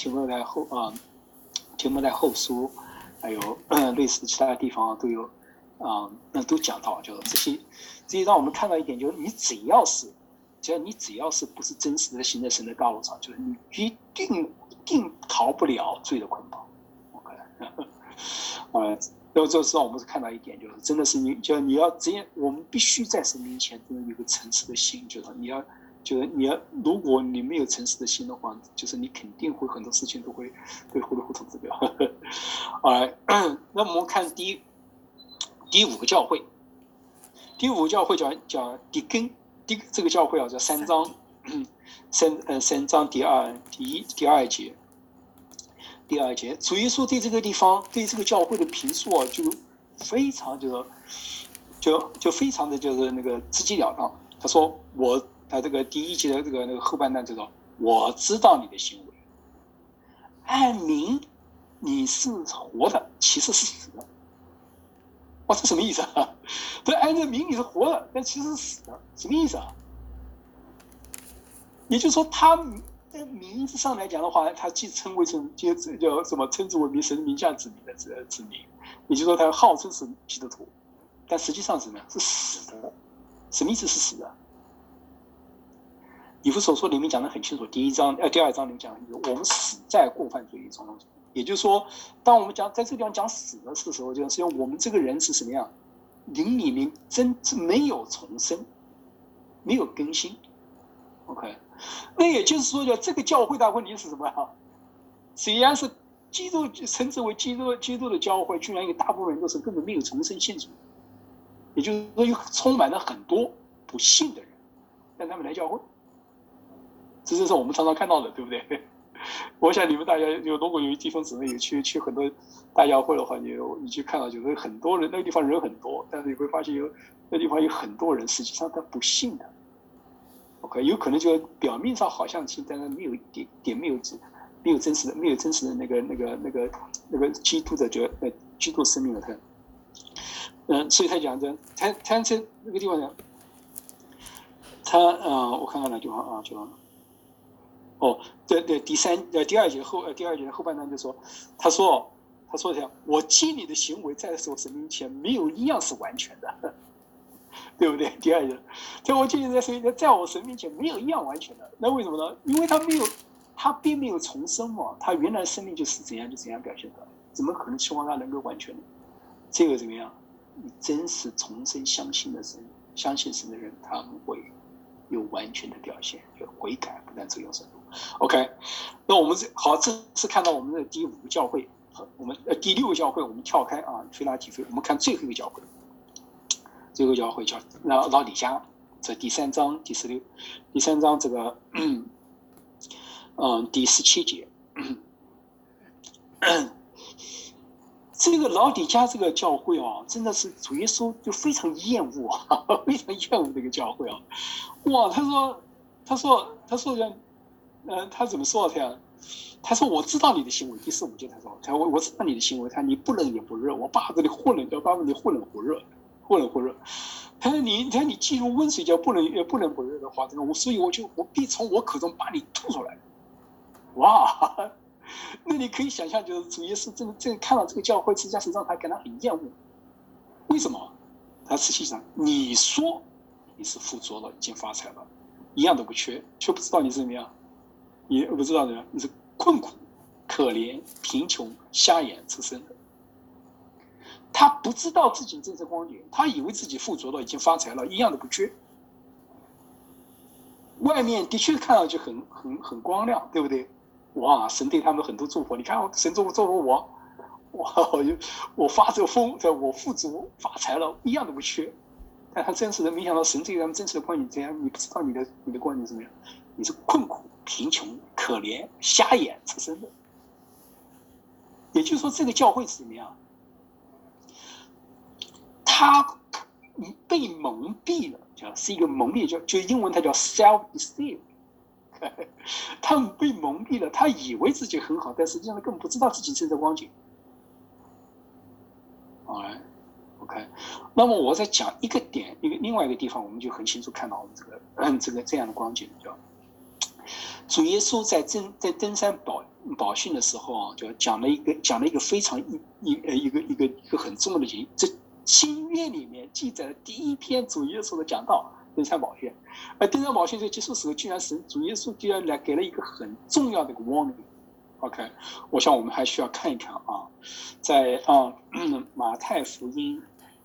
太后书，还有类似其他的地方都有都讲到，就是这些让我们看到一点，就是只要是不是真实的行在神的道路上，就是你一定逃不了罪的捆绑。OK， 这是让我们看到一点，就是真的是你要这样，我们必须在神面前真的有个诚实的心，就是你要，如果你没有诚实的心的话，就是你肯定会很多事情都会糊里糊涂掉。那我们看第5个教会，第5个教会叫底根，这个教会叫3章，3章第二节。第2节，主耶稣对这个地方，对这个教会的评述就非常就非常的就是那个直截了当。他说他这个第1节的这个那个后半段就说，我知道你的行为，按名你是活的，其实是死的。哇，这什么意思啊？对，按照名你是活的，但其实是死的，什么意思啊？也就是说，他在名字上来讲的话，他既称为叫什么，称之为神名下子民的子民，也就是说，他号称是基督徒，但实际上是什么呀？是死的。什么意思是死的？以弗所书里面讲得很清楚，第2章里面讲的，我们死在过犯罪中。也就是说，当我们在这个地方讲死的时候，就是我们这个人是什么样？灵里面真是没有重生，没有更新。OK， 那也就是说，这个教会的问题是什么啊？虽然是基督称之为基督的教会，居然有大部分人都是根本没有重生信主，也就是说，又充满了很多不信的人，让他们来教会。这就是我们常常看到的，对不对？我想你们大家如果有地方姊妹有去很多大教会的话，你去看到就是很多人，那个地方人很多，但是你会发现那地方有很多人实际上他不信的。OK， 有可能就表面上好像信，但是没有没有真实的那个基督的基督生命的他。所以他讲的，他这那个地方呢，我看看哪句话啊，对，第2节的后半段就说，他说这样，我记你的行为在我神面前没有一样是完全的，对不对？第2节，我记你在我神面前没有一样完全的，那为什么呢？因为他他并没有重生嘛，他原来生命就是怎样就怎样表现的，怎么可能期望他能够完全的？这个怎么样？你真是重生相信的人，相信神的人，他们会有完全的表现，就悔改不但只有深度。OK， 那我们好，这是看到我们的第5个教会，我们第6个教会，我们跳开啊，菲拉提菲，我们看最后一个教会，最后一个教会叫老底嘉，这第3章第16，第3章这个第17节。这个老底嘉这个教会啊，真的是主耶稣就非常厌恶啊，非常厌恶这个教会啊。哇，他说他怎么说他说我知道你的行为，第15节他说我知道你的行为，你不冷也不热，我把这里混了，要把这里混冷不热，混冷不热。他说你既如温水叫不冷不热的话，所以我必从我口中把你吐出来。哇！那你可以想象，就是主耶稣真的看到这个教会，实际上是让他感到很厌恶。为什么？他实际上你说你是富足了，已经发财了，一样都不缺，却不知道你是怎么样，你不知道怎么样，你是困苦、可怜、贫穷、瞎眼、赤身的。他不知道自己真实光景，他以为自己富足了，已经发财了，一样都不缺。外面的确看上去很光亮，对不对？哇，神对他们很多祝福，你看神祝福我，我发这个疯，我富足发财了，一样都不缺。但他真实的没想到，神对他们真实的光景怎样？你不知道你的光景是什么样？你是困苦、贫穷、可怜、瞎眼、赤身的。也就是说，这个教会是怎么样？他被蒙蔽了，是一个蒙蔽，就英文它叫 self-deceived。他们被蒙蔽了，他以为自己很好，但实际上根本不知道自己真正光景。OK， 那么我再讲一个点，另外一个地方，我们就很清楚看到我们这样的光景，叫主耶稣在登山宝训的时候啊，就讲了一个非常一个很重要的情，这新约里面记载的第一篇主耶稣的讲道。登山宝训，登山宝训这结束时候，居然主耶稣居然来给了一个很重要的一个 warning。OK， 我想我们还需要看一看啊，在马太福音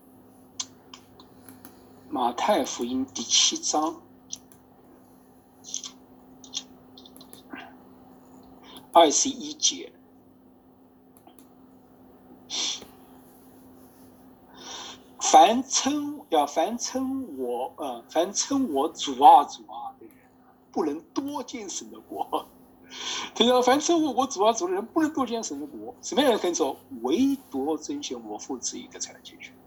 第7章21节。凡称我主啊主啊的人，不能多见神的国。他说：凡称我主啊主的人，不能多见神的国。什么样的人可以走？唯独遵循我父旨意的才能进去。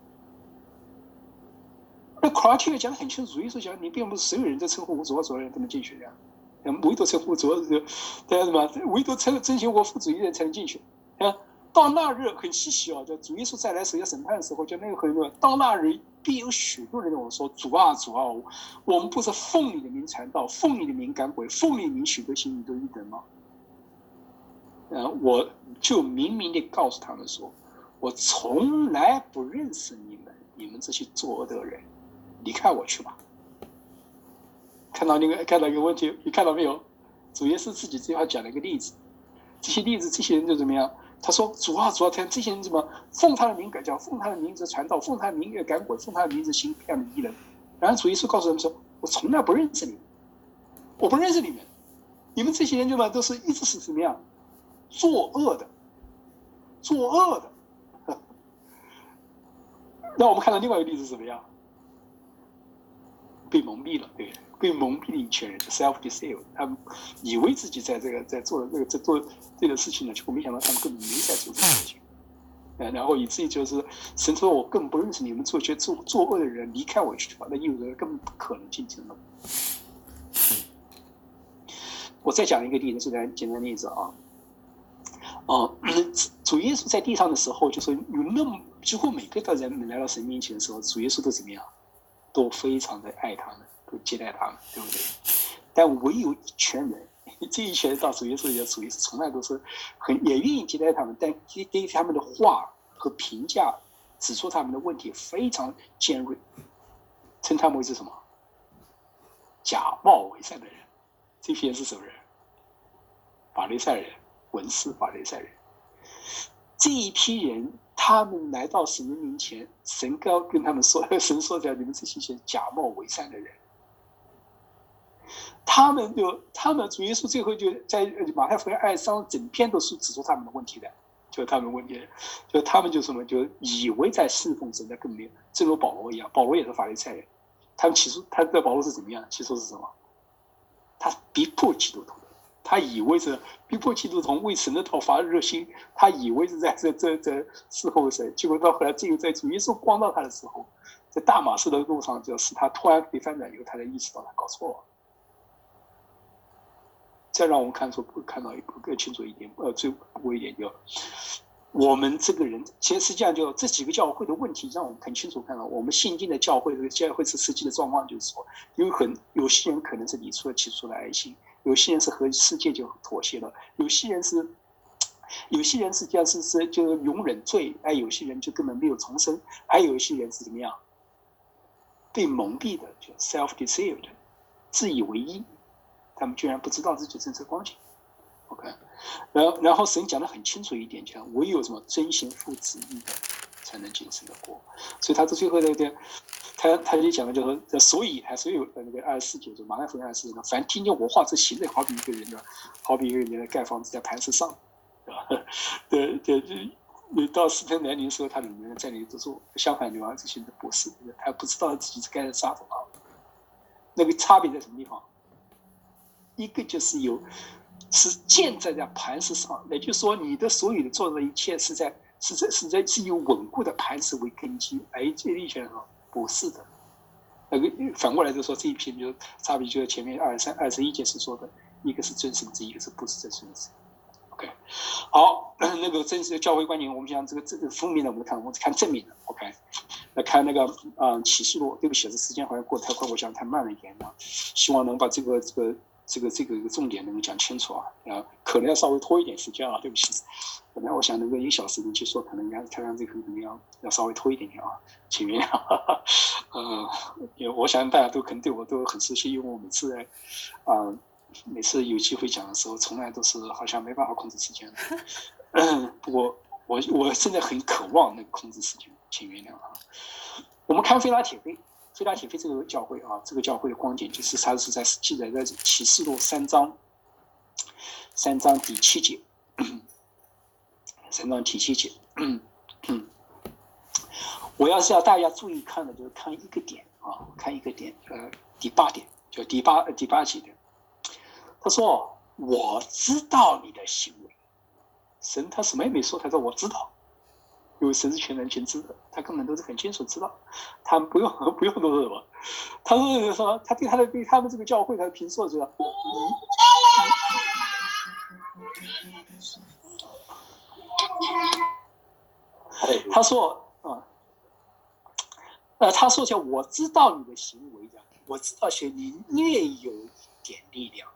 那考拉提讲得很清楚，主耶稣讲，你并不是所有人在称呼我主啊主的人都能进去的，唯独称呼主啊主，对什么？唯独遵循我父旨意的人才能进去。到那日很稀奇哦，叫主耶稣再来时要审判的时候，叫那个很多到那日必有许多人跟我说：主啊主啊，我们不是奉你的名传道，奉你的名赶鬼，奉你的名许多行你都一等吗？我就明明的告诉他们说，我从来不认识你们这些作恶的人，离开我去吧。看到一个问题，你看到没有？主耶稣自己最后讲了一个例子，这些人就怎么样？他说：主啊主啊，这些人怎么奉他的名改教，奉他的名字传道，奉他的名字赶鬼，奉他的名字行这样的异能？然后主耶稣告诉他们说：我从来不认识你们，我不认识你们，你们这些人都是一直是怎么样作恶的。那我们看到另外一个例子是怎么样？被蒙蔽了，对，被蒙蔽的一群人 self-deceived， 他们以为自己在做这个事情呢，结果没想到他们根本没在做这个事情。然后以至于就是神说，我根本不认识你们作恶的人，离开我去吧。那意味着根本不可能进城了。我再讲一个例子，简单的例子啊。主耶稣在地上的时候，就是有几乎每个人来到神面前的时候，主耶稣都怎么样？都非常的爱他们，都接待他们，对不对？但唯有一群人，这一群人到主耶稣也主耶稣从来都是也愿意接待他们，但对他们的话和评价，指出他们的问题非常尖锐，称他们为是什么？假冒伪善的人。这批人是什么人？ 法利赛人、文士、法利赛人这一批人，他们来到神的面前，神刚跟他们说，神说的，你们这些假冒伪善的人。他们主耶稣最后就在马太福音23章整篇都是指出他们的问题的，就他们的问题，就他们就什么，就以为在侍奉神的更没有，正如保罗一样，保罗也是法利赛人，他们起初他的保罗是怎么样？起初是什么？他逼迫基督徒的，他以为是逼迫基督徒为神的道发热心，他以为是在这侍奉神，结果到后来只有在主耶稣光到他的时候，在大马士的路上，就是他突然被翻转以后，他才意识到他搞错了。再让我们看到更清楚一点，最不一点，就我们这个人，其实实际上就这几个教会的问题，让我们很清楚看到，我们现今的教会是实际的状况，就是说，有些人可能是理出了起初的爱心，有些人是和世界就妥协了，有些人实际上是就容忍罪，有些人就根本没有重生，还有一些人是怎么样被蒙蔽的，就 self-deceived， 自以为意。他们居然不知道自己真实光景 ，OK， 然后神讲得很清楚一点，讲唯有什么遵行父旨意的，才能进神的国。所以他最后他就讲的就是说，所以那个24节，就马太福音24节，凡听见我话这行的，好比一个人的盖房子在磐石上，对，到时辰来临的时候，他里面在那里住。相反，这些人不是，他不知道自己是盖在沙土上。那个差别在什么地方？一个就是是建在磐石上，也就是说，你的所有的做的一切是以稳固的磐石为根基。这一些人不是的。那个反过来就说，这一篇就差别就是前面21节是说的，一个是真神之，一个是不是真神之。OK， 好，那个真实的教会观念，我们讲这个负面的，我们看正面的。OK， 来看那个启示录，对不起，这时间好像过得太快，我讲太慢了一点啊，希望能把这个重点能够讲清楚啊，可能要稍微拖一点时间啊，对不起。本来我想能够1个小时能结束，可能看这个可能要稍微拖一点点啊，请原谅。因为我想大家都可能对我都很熟悉，因为我每次有机会讲的时候，从来都是好像没办法控制时间。不过我真的很渴望能控制时间，请原谅啊。我们看菲拉铁非这个教会啊，这个教会的光景就是它是记载在启示录3章第7节，3章第7节。我要是要大家注意看的，就是看一个点啊，第8点，就第八节的。他说：“我知道你的行为。”神他什么也没说，他说：“我知道。”因为神是全能全知的，他根本都是很清楚知道，他不用多说什么。他说他对他们这个教会他的评说是：他说他说叫我知道你的行为的，我知道你略有一点力量，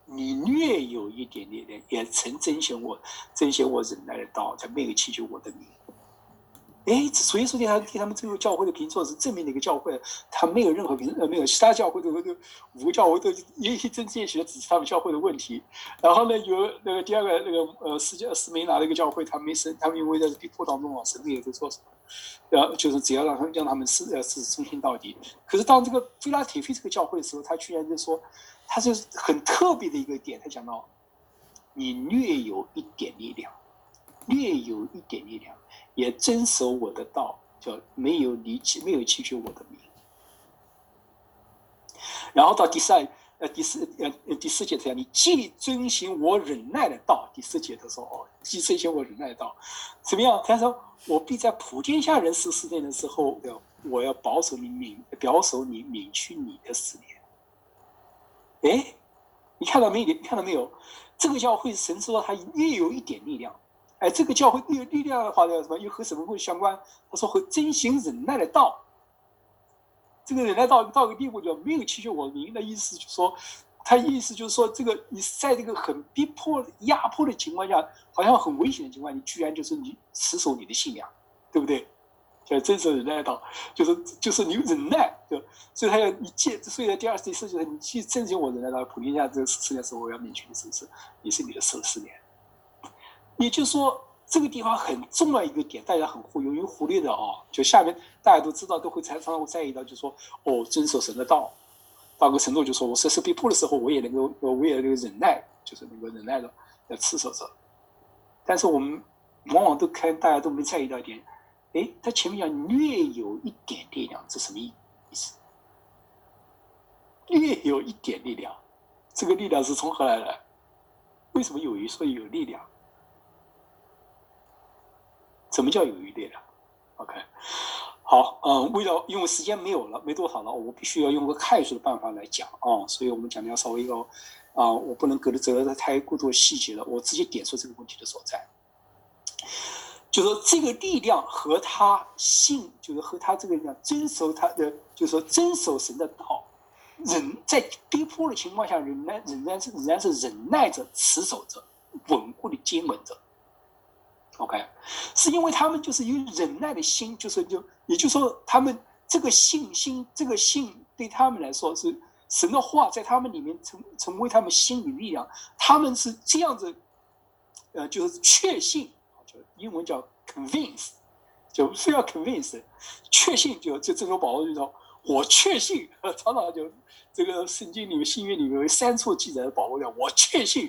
也曾遵循我忍耐的道，才没有弃绝我的名。所以说对他们这个教会的评错是正面的一个教会，他没有任何没有其他教会的5个教会都一针见血的指出他们教会的问题。然后呢，有那个第二个那个斯梅拿的一个教会，他们因为在逼迫当中神没有在做什么，就是只要让他们是忠心到底。可是当这个菲拉铁非这个教会的时候，他居然就说，他是很特别的一个点，他讲到你略有一点力量，也遵守我的道，叫没有弃绝我的名。然后到第4节这样，你既遵行我忍耐的道。第4节他说既遵行我忍耐的道，怎么样？他说我必在普天下人死试炼的时候，我要保守你免去你的试炼。你看到没有？这个教会神说他略有一点力量。这个教会略有力量的话，什么又和什么会相关？他说和遵行忍耐的道。这个忍耐到一个地步，就没有弃绝我名的意思，就是说，他意思就是说，这个你在这个很逼迫、压迫的情况下，好像很危险的情况，你居然就是你持守你的信仰，对不对？ 叫真守忍耐道，就是你忍耐，所以他要你借，所以第24、第4就是你去遵循我忍耐道，普天下这个4年时候我要免去的是不是？也是你的14年。也就是说，这个地方很重要一个点，大家很容易忽略的啊。就下面大家都知道，都会常常会在意到，就是说遵守神的道，到个程度，就说我实施逼迫的时候，我也能够忍耐，就是能够忍耐的要持守着。但是我们往往都大家都没在意到一点，他前面讲略有一点力量，这什么意思？略有一点力量，这个力量是从何来的？为什么有余说有力量？什么叫有余力量 ？OK， 好，因为时间没多少了，我必须要用个快速的办法来讲啊，所以我们讲的要稍微我不能走得太过多细节了，我直接点出这个问题的所在。就说这个力量和他就是和他这个力量遵守他的，就是说遵守神的道，在逼迫的情况下，仍然是忍耐着、持守着、稳固的坚稳着。OK， 是因为他们就是有忍耐的心，也就是说，他们这个信心，这个信对他们来说是神的话，在他们里面成为他们心理力量，他们是这样子，就是确信。英文叫 convince， 就非要 convince， 确信就这种保罗就说，我确信，常常就这个圣经里面新约里面有3处记载的保罗讲，我确信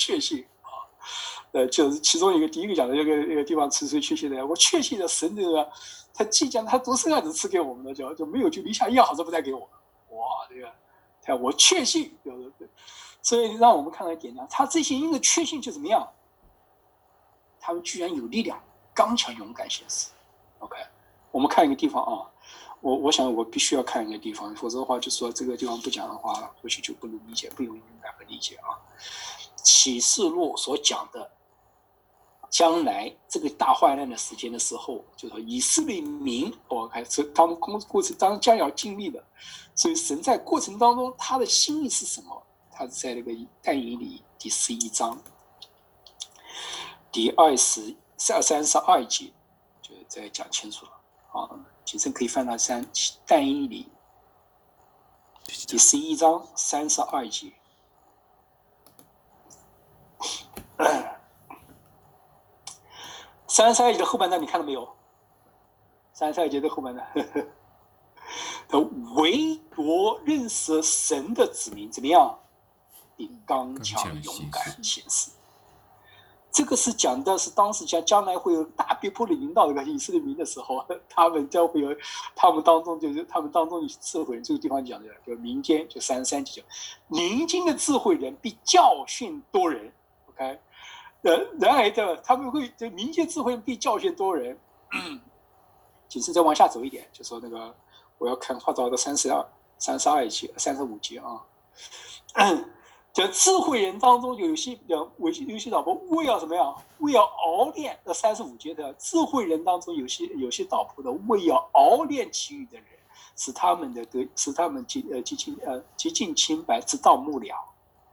啊，就是其中一个第一个讲的那个地方词是确信的，我确信的神这个他既将他独生爱子赐给我们的，就没有就留下一样好事不再给我们，哇，这个我确信，所以让我们看到一点呢，他这些人的确信就怎么样？他们居然有力量，刚强勇敢显示。OK， 我们看一个地方啊，我想我必须要看一个地方，否则的话就说这个地方不讲的话，或许就不能理解，不容易明白和理解啊。启示录所讲的将来这个大患难的时间的时候，就说以色列民他们过程当中将要经历的，所以神在过程当中他的心意是什么？他是在那个但以理第11章。第32节就在讲清楚了啊，请生可以翻到但以理第11章32节。32节的后半段你看到没有？32节的后半段，唯独认识神的子民怎么样？并刚强勇敢显示。这个是讲的是当时将来会有大逼迫的引导这个以色列民的时候，他们将会有他们当中有智慧人，这个地方讲的就民间就33节，民间的智慧人必教训多人。OK， 然而他们会这民间智慧人必教训多人。仅是再往下走一点，就说那个我要看画到的32节、35节啊。这智慧人当中有些导播为要怎么样？为要熬练的35节的智慧人当中有些导播的为要熬练其余的人，使他们极尽清白，直到末了。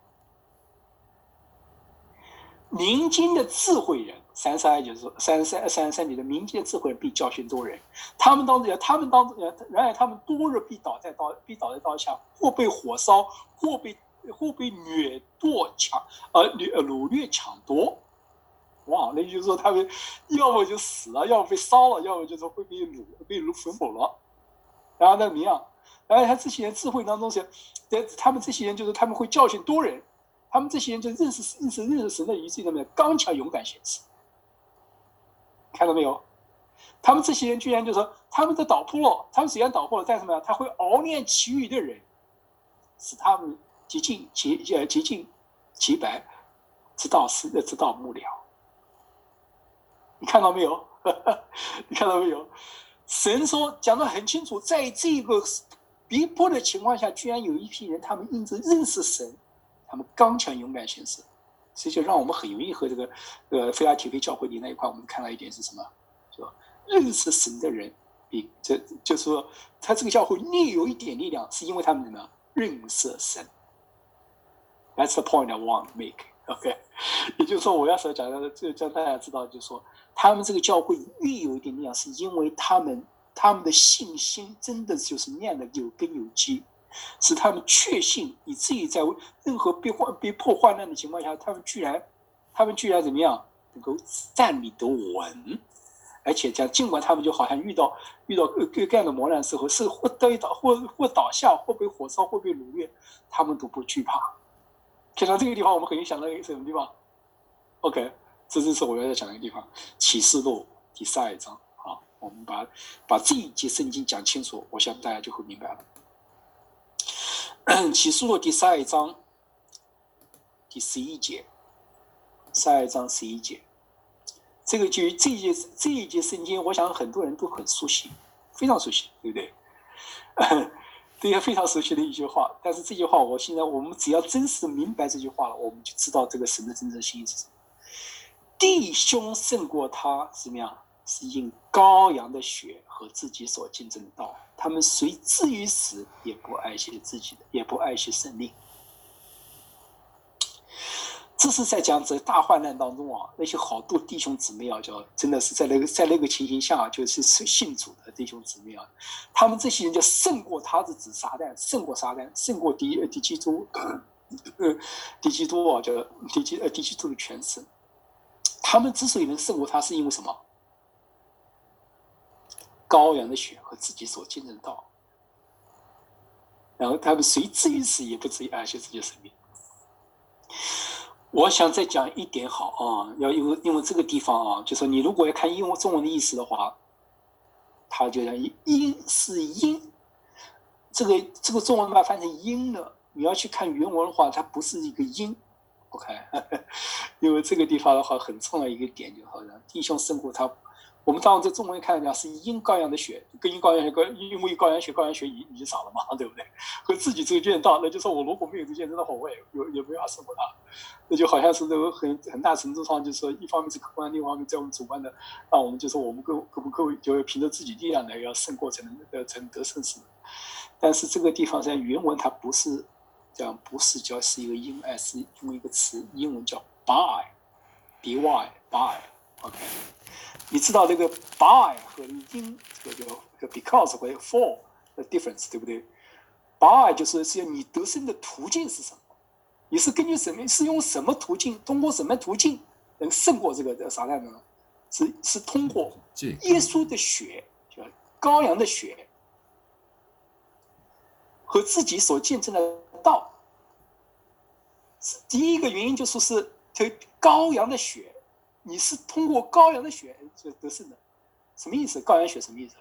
民间的智慧人，32节说33节的民间智慧人必教训多人，他们当中，然而他们多日必倒在刀下，或被火烧，或被掠夺掳掠抢夺。哇，那就是说他们要么就死了，要么被烧了，要么就是会被俘虏了。然后怎么样？然后他这些人智慧当中他们这些人就是他们会教训多人，他们这些人就认识神的仪式里面刚强勇敢显示。看到没有？他们这些人居然就说他们倒破了，他们虽然倒破了，但是什么？他会熬练其余的人，使他们极尽其白，直到末了。你看到没有？你看到没有？神说讲得很清楚，在这个逼迫的情况下，居然有一批人，他们因着认识神，他们刚强勇敢显示，所以就让我们很容易和这个菲拉铁非教会里那一块，我们看到一点是什么？说认识神的人，就是说他这个教会略有一点力量，是因为他们怎么样认识神。That's the point I want to make. OK， 也就是说，我要所讲的，这让大家知道，就是说， 他们这个教会越有一点力量，是因为他们的信心真的就是那样的有根有基，使他们确信，以至于在任何被迫患难的情况下，他们居然怎么样能够站立得稳，而且讲尽管他们就好像遇到各样的磨难的时候，是或倒下，或被火烧，或被掳掠，他们都不惧怕。看到这个地方，我们可以想到一个什么地方 ？OK， 这就是我要讲的一个地方，启示录第12章。好，我们把这一节圣经讲清楚，我想大家就会明白了。启示录第12章第11节，12章11节，这一节圣经，我想很多人都很熟悉，非常熟悉，对不对？这个非常熟悉的一句话，但是这句话，我们只要真实明白这句话了，我们就知道这个神的真正心意是什么。弟兄胜过他怎么样？是因羔羊的血和自己所见证的道，他们虽至于死，也不爱惜自己的，也不爱惜生命。这是在讲这大患难当中啊，那些好多弟兄姊妹啊，真的是在那个情形下，就是信主的弟兄姊妹啊，他们这些人就胜过他是指撒旦，胜过撒旦，胜过敌基督啊，叫敌基督的权势。他们之所以能胜过他，是因为什么？羔羊的血和自己所见证的道。然后他们虽至于死，也不至于爱惜自己的生命。我想再讲一点好啊，因为这个地方啊，就说你如果要看中文的意思的话，它就像因是因，这个中文把它翻成因了。你要去看原文的话，它不是一个因 ，OK？ 因为这个地方的话，很重要一个点，就好像弟兄胜过他。我们当然在中文看讲是因羔羊的血，跟因羔羊血，因为羔羊血已经少了嘛，对不对？和自己这个见到，那就说我如果没有这见证的话，我也没法胜过他。那就好像是这个很大程度上，就是说一方面是客观，另一方面在我们主观的，让我们就说我们可不可以就凭着自己力量来要胜过才能得胜死。但是这个地方在原文它不是这样，不是叫是一个因，而是用一个词，英文叫 by， OK。你知道这个 by 和因这个 because 和 for 的 difference 对不对？ by 就是你得胜的途径是什么？你是根据什么？是用什么途径？通过什么途径能胜过这个撒旦呢？是通过耶稣的血，就羔羊的血和自己所见证的道。第一个原因就说是羔羊的血。你是通过羔羊的血就得胜的，什么意思？羔羊血什么意思？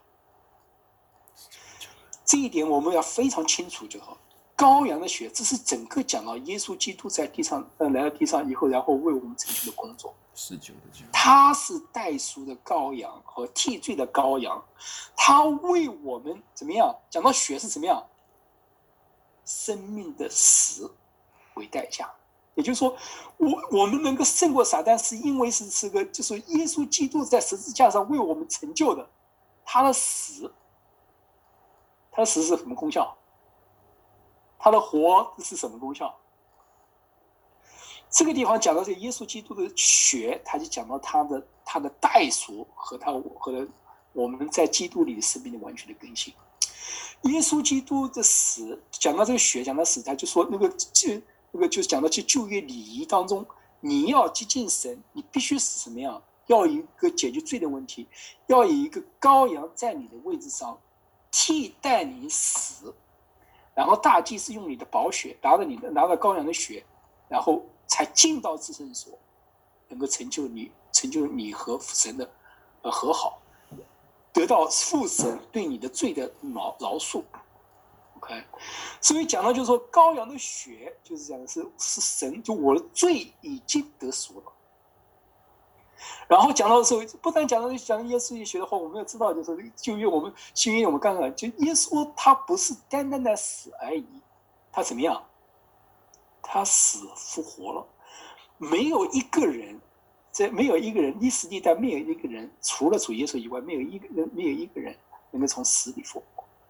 这一点我们要非常清楚就好。羔羊的血，这是整个讲到耶稣基督在地上来到地上以后，然后为我们成就的工作。他是代赎的羔羊和替罪的羔羊，他为我们怎么样？讲到血是怎么样？生命的死为代价。也就是说，我们能够胜过撒旦，是因为是个就是耶稣基督在十字架上为我们成就的，他的死是什么功效？他的活是什么功效？这个地方讲到这个耶稣基督的血，他就讲到他的代赎和我们在基督里生命的完全的更新。耶稣基督的死，讲到这个血，讲到死，他就说那个就是讲到去旧约礼仪当中，你要接近神，你必须是什么样？要有一个解决罪的问题，要有一个羔羊在你的位置上替代你死，然后大祭司用你的宝血拿到羔羊的血，然后才进到至圣所，能够成就你和神的和好，得到父神对你的罪的饶恕。OK， 所以讲到就是说，羔羊的血就是讲的是神，就我的罪已经得赎了。然后讲到的时候，不但讲耶稣的血的话，我们要知道就是旧约我们刚刚就耶稣他不是单单的死而已，他怎么样？他死复活了，没有一个人历史历代没有一个人除了主耶稣以外，没有一个人能够从死里复活。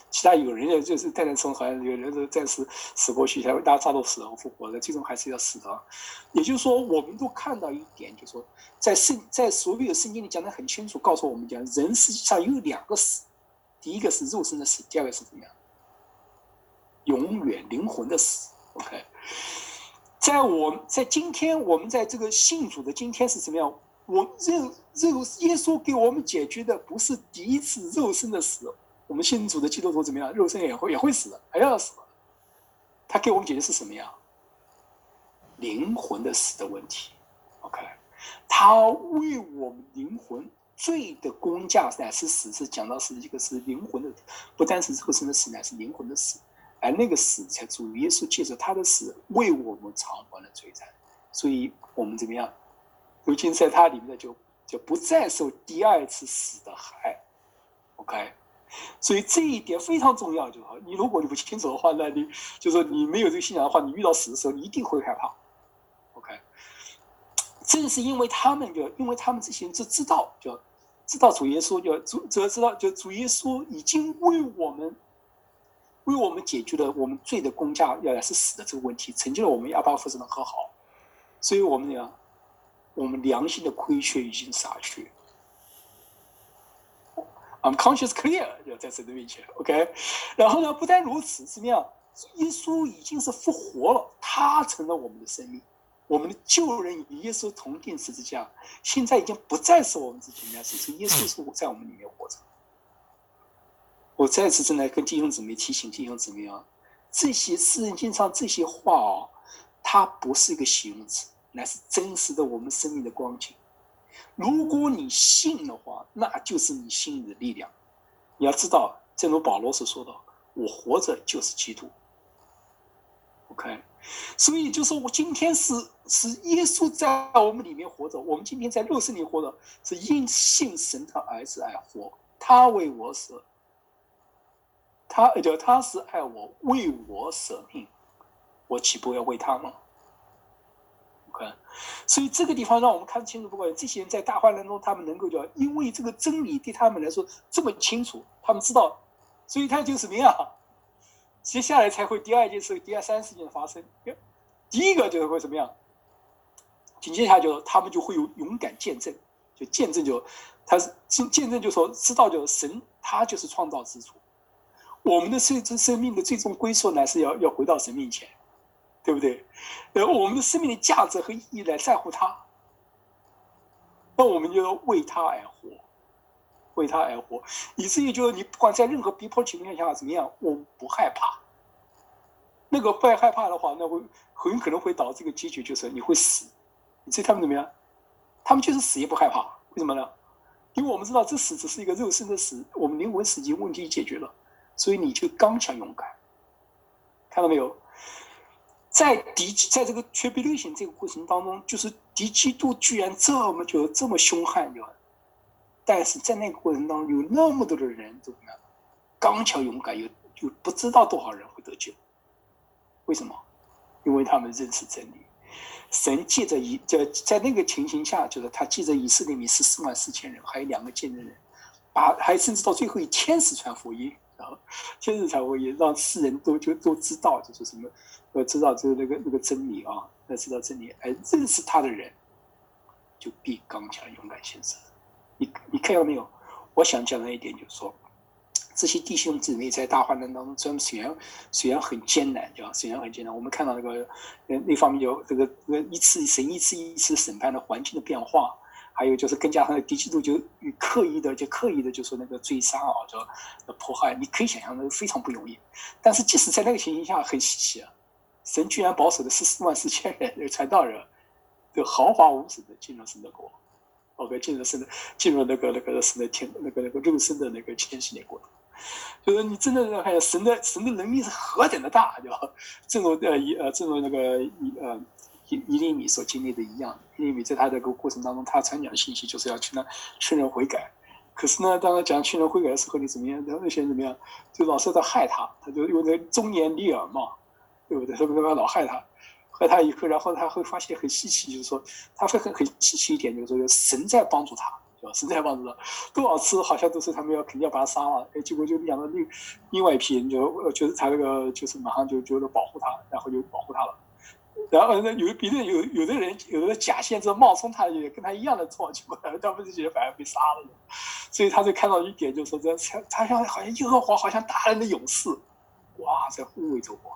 其他有人就是带从好像有人都暂时死过去，大家都死了复活的，最终还是要死的。也就是说，我们都看到一点，就是说，在所有圣经里讲得很清楚，告诉我们讲，人实际上有2个死，第一个是肉身的死，第二个是怎么样？永远灵魂的死。OK， 在今天，我们在这个信主的今天是怎么样？耶稣给我们解决的不是第一次肉身的死，我们信主的基督徒怎么样？肉身也会死的，还要死的。他给我们解决是什么样？灵魂的死的问题。OK， 他为我们灵魂罪的工价乃是死，是讲到是一个是灵魂的，不单是肉身的死，乃是灵魂的死。而那个死才主耶稣借着他的死为我们偿还了罪债，所以我们怎么样？如今在他里面就不再受第2次死的害。OK， 所以这一点非常重要，就好。你如果你不清楚的话，那你就说你没有这个信仰的话，你遇到死的时候，你一定会害怕。OK， 正是因为他们这些人就知道主耶稣就主耶稣已经为我们解决了我们罪的工价要是死的这个问题，成就了我们阿爸父神的和好，所以我们良心的亏缺已经洒去。I'm conscious clear， 就在神的面前 ，OK。然后呢，不但如此，怎么样？耶稣已经是复活了，他成了我们的生命，我们的救人与耶稣同定十字架，现在已经不再是我们自己面是耶稣是在我们里面活着。我再次正在跟弟兄姊妹提醒弟兄姊妹啊，这些圣经上这些话啊，它不是一个形容词，乃是真实的我们生命的光景。如果你信的话，那就是你心里的力量。你要知道，正如保罗所说的，我活着就是基督。OK， 所以就是我今天是耶稣在我们里面活着，我们今天在肉身里活着，是因信神的儿子而活，他为我舍。他是爱我，为我舍命，我岂不要为他吗 ？OK， 所以这个地方让我们看清楚，不管这些人在大患难中，他们能够因为这个真理对他们来说这么清楚，他们知道，所以他就怎么样？接下来才会第2件事、第3、4件的发生。第一个就是会怎么样？紧接下他们就会有勇敢见证，就见证见证就说知道神他就是创造之主。我们的生命的最终归宿呢，是要回到神面前，对不对？我们的生命的价值和意义来在乎他，那我们就要为他而活，为他而活，以至于就是你不管在任何逼迫情况下怎么样，我们不害怕。那个不害怕的话，那会很可能会导致这个结局，就是你会死。你知道他们怎么样？他们就是死也不害怕，为什么呢？因为我们知道这死只是一个肉身的死，我们灵魂死已经问题解决了。所以你就刚强勇敢，看到没有？在这个tribulation这个过程当中，就是敌基督居然这么凶悍，但是在那个过程当中有那么多的人怎么样刚强勇敢，有不知道多少人会得救。为什么？因为他们认识真理。神借着在那个情形下，就是他借着以色列民144000人，还有2个见证人，还甚至到最后以天使传福音。天使传福音，让世人都知道，就是什么，知道就是那个真理啊，知道真理，而认识他的人，就必刚强勇敢先生。你看到没有？我想讲的一点就是说，这些弟兄姊妹在大患难当中，虽然很艰难，虽然很艰难，我们看到那方面有这个一次审判的环境的变化。还有就是更加上敌基督就刻意的就说那个追杀啊，就迫害，你可以想象那非常不容易。但是即使在那个情形下，很稀奇啊，神居然保守的144000人传道人，就毫发无损的进入神的国，OK，进入那个神的天那个肉身的那个千禧年国度。就是你真的看神的能力是何等的大，对吧？正如那个以利米所经历的一样，以利米在他这个过程当中，他传讲信息就是要去劝人悔改。可是呢，当他讲劝人悔改的时候，你怎么样？那些人怎么样？就老是在害他，他就因为忠言逆耳嘛，对不对？他老害他以后，然后他会发现很稀奇，就是说他会很稀奇一点，就是说神在帮助他， 对吧？神在帮助他，多少次好像都是他们肯定要把他杀了，结果就养到另外一批人就是他那个就是马上就保护他，然后就保护他了。然后呢，有的人有的假先知冒充他，也跟他一样的错，结果他们这些人反而被杀了。所以他就看到一点，就是说他好像耶和华好像大人的勇士，哇，在护卫着我。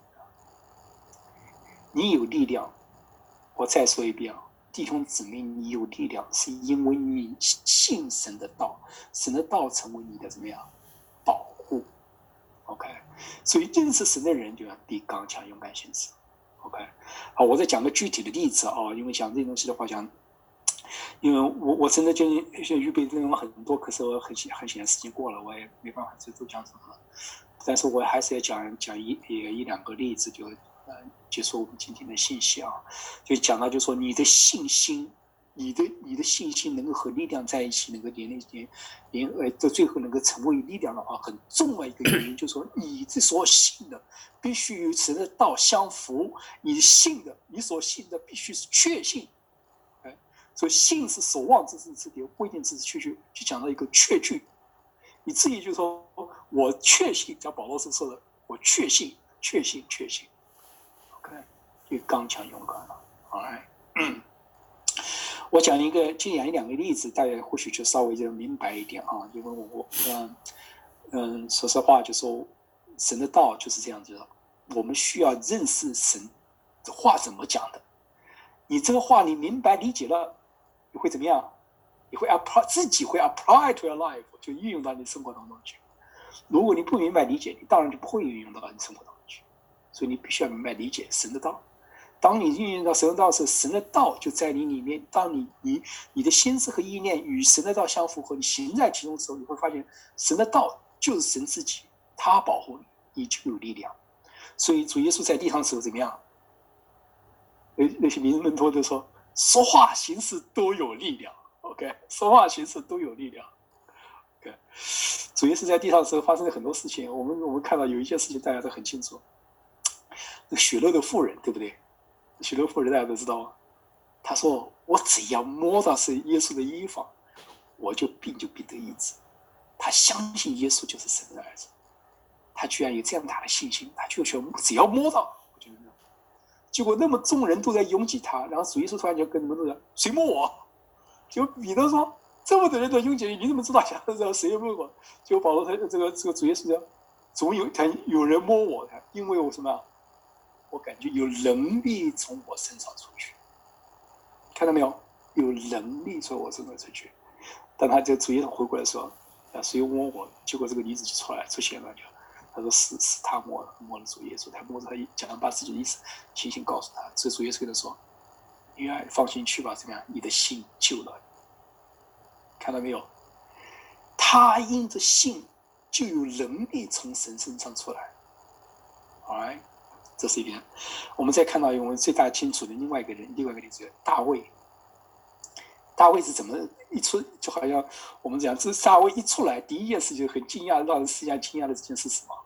你有力量，我再说一遍啊，弟兄姊妹，你有力量，是因为你信神的道，神的道成为你的怎么样保护 ？OK， 所以认识神的人就要比刚强勇敢行事。OK， 好，我再讲个具体的例子啊，因为讲这东西的话讲，因为我真的就预备内容很多，可是我很显时间过了，我也没办法这都讲什么了。但是我还是要讲一两个例子，就结束我们今天的信息啊。就讲到就说你的信心，你的信心能够和力量在一起，能够这最后能够成为力量的话，很重要一个原因就是说你这所信的必须与神的道相符，你所信的必须是确信。所以信是守望之地，不一定只是确据，就讲到一个确据。你自己就说我确信，像保罗所说的，我确信。OK， 就刚强勇敢了。Alright，我讲一两个例子，大家或许就稍微就明白一点啊。因为我说实话，就说神的道就是这样子的，我们需要认识神的话怎么讲的。你这个话你明白理解了，你会怎么样？你会自己会 apply to your life， 就运用到你生活当中去。如果你不明白理解，你当然就不会运用到你生活当中去。所以你必须要明白理解神的道。当你运用到神的道时，神的道就在你里面。当你的心思和意念与神的道相符合，你行在其中的时候，你会发现神的道就是神自己，他保护你，你就有力量。所以主耶稣在地上的时候怎么样？那些门徒都说，说话行事都有力量。OK， 说话行事都有力量。OK， 主耶稣在地上的时候发生了很多事情，我们看到有一件事情大家都很清楚，那血漏的妇人，对不对？血漏妇人大家都知道，他说我只要摸到是耶稣的衣服，我就必得医治。他相信耶稣就是神的儿子，他居然有这样大的信心，他就只要摸到，我就能。结果那么众人都在拥挤他，然后主耶稣突然就跟你们说：“谁摸我？”就彼得说：“这么多人都拥挤你，你怎么知道谁摸我？”结果保罗他这个主耶稣讲：“总有人摸我，因为我什么？我感觉有能力从我身上出去。看到没有？有能力从我身上出去。当他这主耶稣回过来说：‘谁摸我？’结果这个例子就出现了，他说是他摸了主耶稣，他摸着他讲把自己的意思情形告诉他，所以主耶稣跟他说：‘你放心去吧，怎么样？你的信救了你。’看到没有？他因着信就有能力从神身上出来。Alright， 这是一点。我们再看到我们最大清楚的另外一个例子，大卫。大卫是怎么一出，就好像我们讲，这大卫一出来，第一件事就很惊讶，让人思想惊讶的这件事是什么？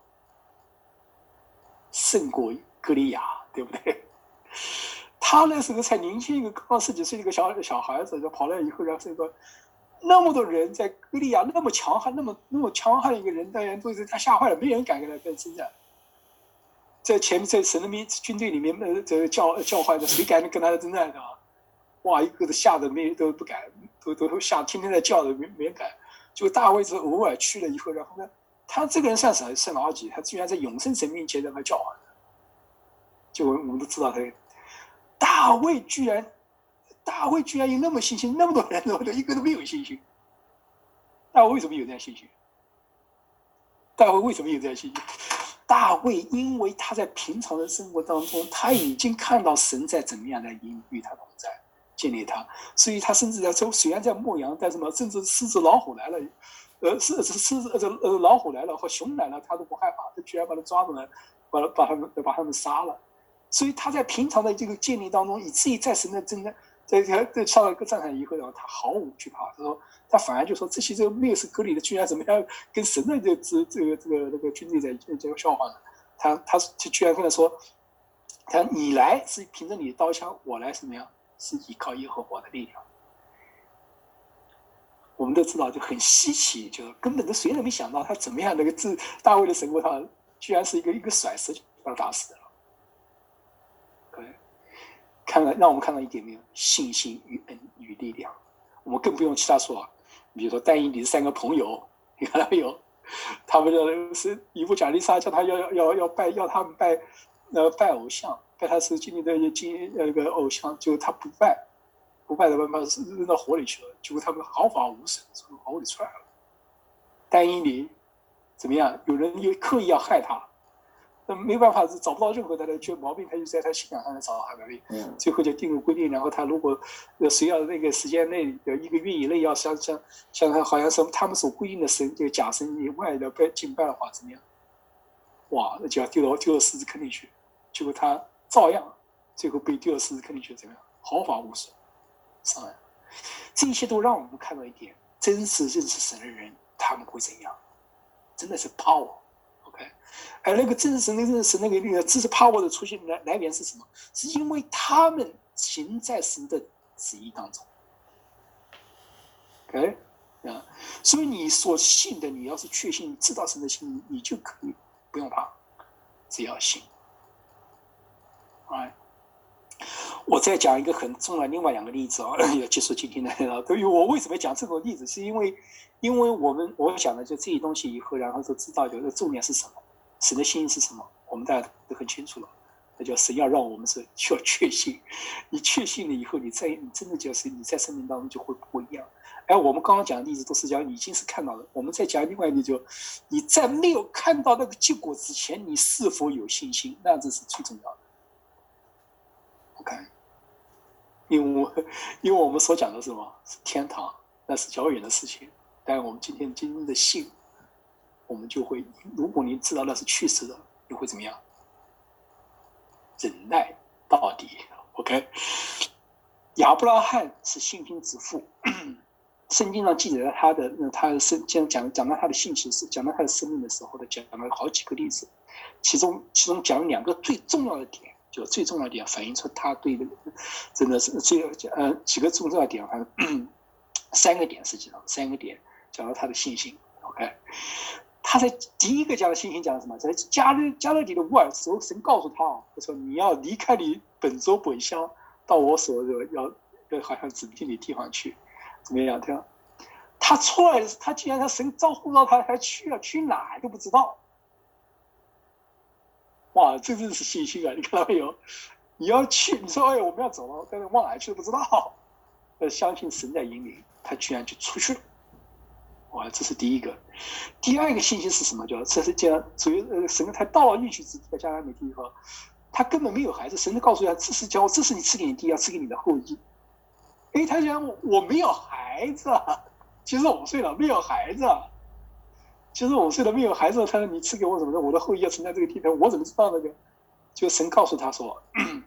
胜过歌利亚，对不对？他那时候才年轻一个，刚10几岁的一个小孩子，就跑来以后，然后这个那么多人在歌利亚那么强悍，那么强悍的一个人，大家都是他吓坏了，没人敢跟他征战。在前面在神的军队里面，这个叫唤着，谁敢跟他征战的？哇，一个都吓得都不敢，都吓，天天在叫的，没人敢。就大卫是偶尔去了以后，然后呢，他这个人算老几？他居然在永生神面前让他叫唤。就我们都知道大卫居然有那么信心，那么多人都一个都没有信心。大卫为什么有这样信心？大卫因为他在平常的生活当中，他已经看到神在怎么样来与他同在，建立他，所以他甚至虽然在牧羊，但是甚至狮子老虎来了，老虎来了或熊来了，他都不害怕，他居然把他抓住来，把他们杀了。所以他在平常的这个建立当中，以至于在神的征战，在上了一个战场以后，他毫无惧怕。他说，他反而就说，这些没有是割礼的，居然怎么样跟神的那个军队在笑话呢？他居然跟他说，你来是凭着你的刀枪，我来什么样？是依靠耶和华的力量。 我们都知道就很稀奇，就根本都谁都没想到他怎么样那个大卫的神国他居然是一个甩石就把他打死的了。让我们看到一点没有？信心与恩与力量。我们更不用其他说，比如说但以理3个朋友，你看到没有？他们是以弗贾利撒叫他要他们拜偶像，拜他是今年的那个偶像，就他不拜的办法是扔到火里去了，结果他们毫发无损，从火里出来了。但以理怎么样？有人又刻意要害他。没办法，找不到任何他的毛病，他就在他信仰上来找他毛病。最后就定个规定，然后他如果谁要那个时间内1个月以内要像他好像是他们所规定的神，就假神以外的敬拜的话，怎么样？哇，那就要丢到狮子坑里去。结果他照样最后被丢到狮子坑里去，怎么样？毫发无损上来。这些都让我们看到一点：真实认识神的人，他们会怎样？真的是 power。而那个真实那个知识 power 的出现来源是什么？是因为他们行在神的旨意当中。OK 啊，所以你所信的，你要是确信知道神的心，你就可以不用怕，只要信。我再讲一个很重要的另外2个例子要结束今天的。对于我为什么讲这种例子，是因为我讲的就这些东西以后，然后就知道有重点是什么。神的心意是什么？我们大家都很清楚了。那叫神要让我们是需要确信，你确信了以后，你真的就是你在生命当中就会不一样。而我们刚刚讲的例子都是讲已经是看到了。我们再讲另外一个，就你在没有看到那个结果之前，你是否有信心？那这是最重要的。OK， 因为我们所讲的是什么？是天堂，那是遥远的事情。但我们今天的信。我们就会，如果你知道那是去世的，你会怎么样？忍耐到底。OK， 亚伯拉罕是信心之父，圣经上记载了他的讲到他的信息，讲到他的生命的时候的讲了好几个例子，其中讲了2个最重要的点，就最重要的点反映出他对的真的是几个重要的点，反正3个点，实际上3个点讲到他的信心。OK。他在第一个讲的信心讲什么？在加勒底的乌尔时候，神告诉他说你要离开你本州本乡，到我所要好像指定的地方去，怎么样？他出来，他既然他神招呼到他，还去了，去哪都不知道。哇，这真是信心啊！你看到没有？你要去，你说我们要走了，但是往哪去都不知道。相信神在引领，他居然就出去了。哇，这是第一个。第2个信息是什么？这是讲神他到了应许之地的迦南美地以后，他根本没有孩子，神就告诉他，这是你赐给你地，要赐给你的后裔。他讲我没有孩子，95岁了没有孩子，95岁了没有孩子，他说你赐给我什么的，我的后裔要承担这个地盘，我怎么知道那个？就神告诉他说，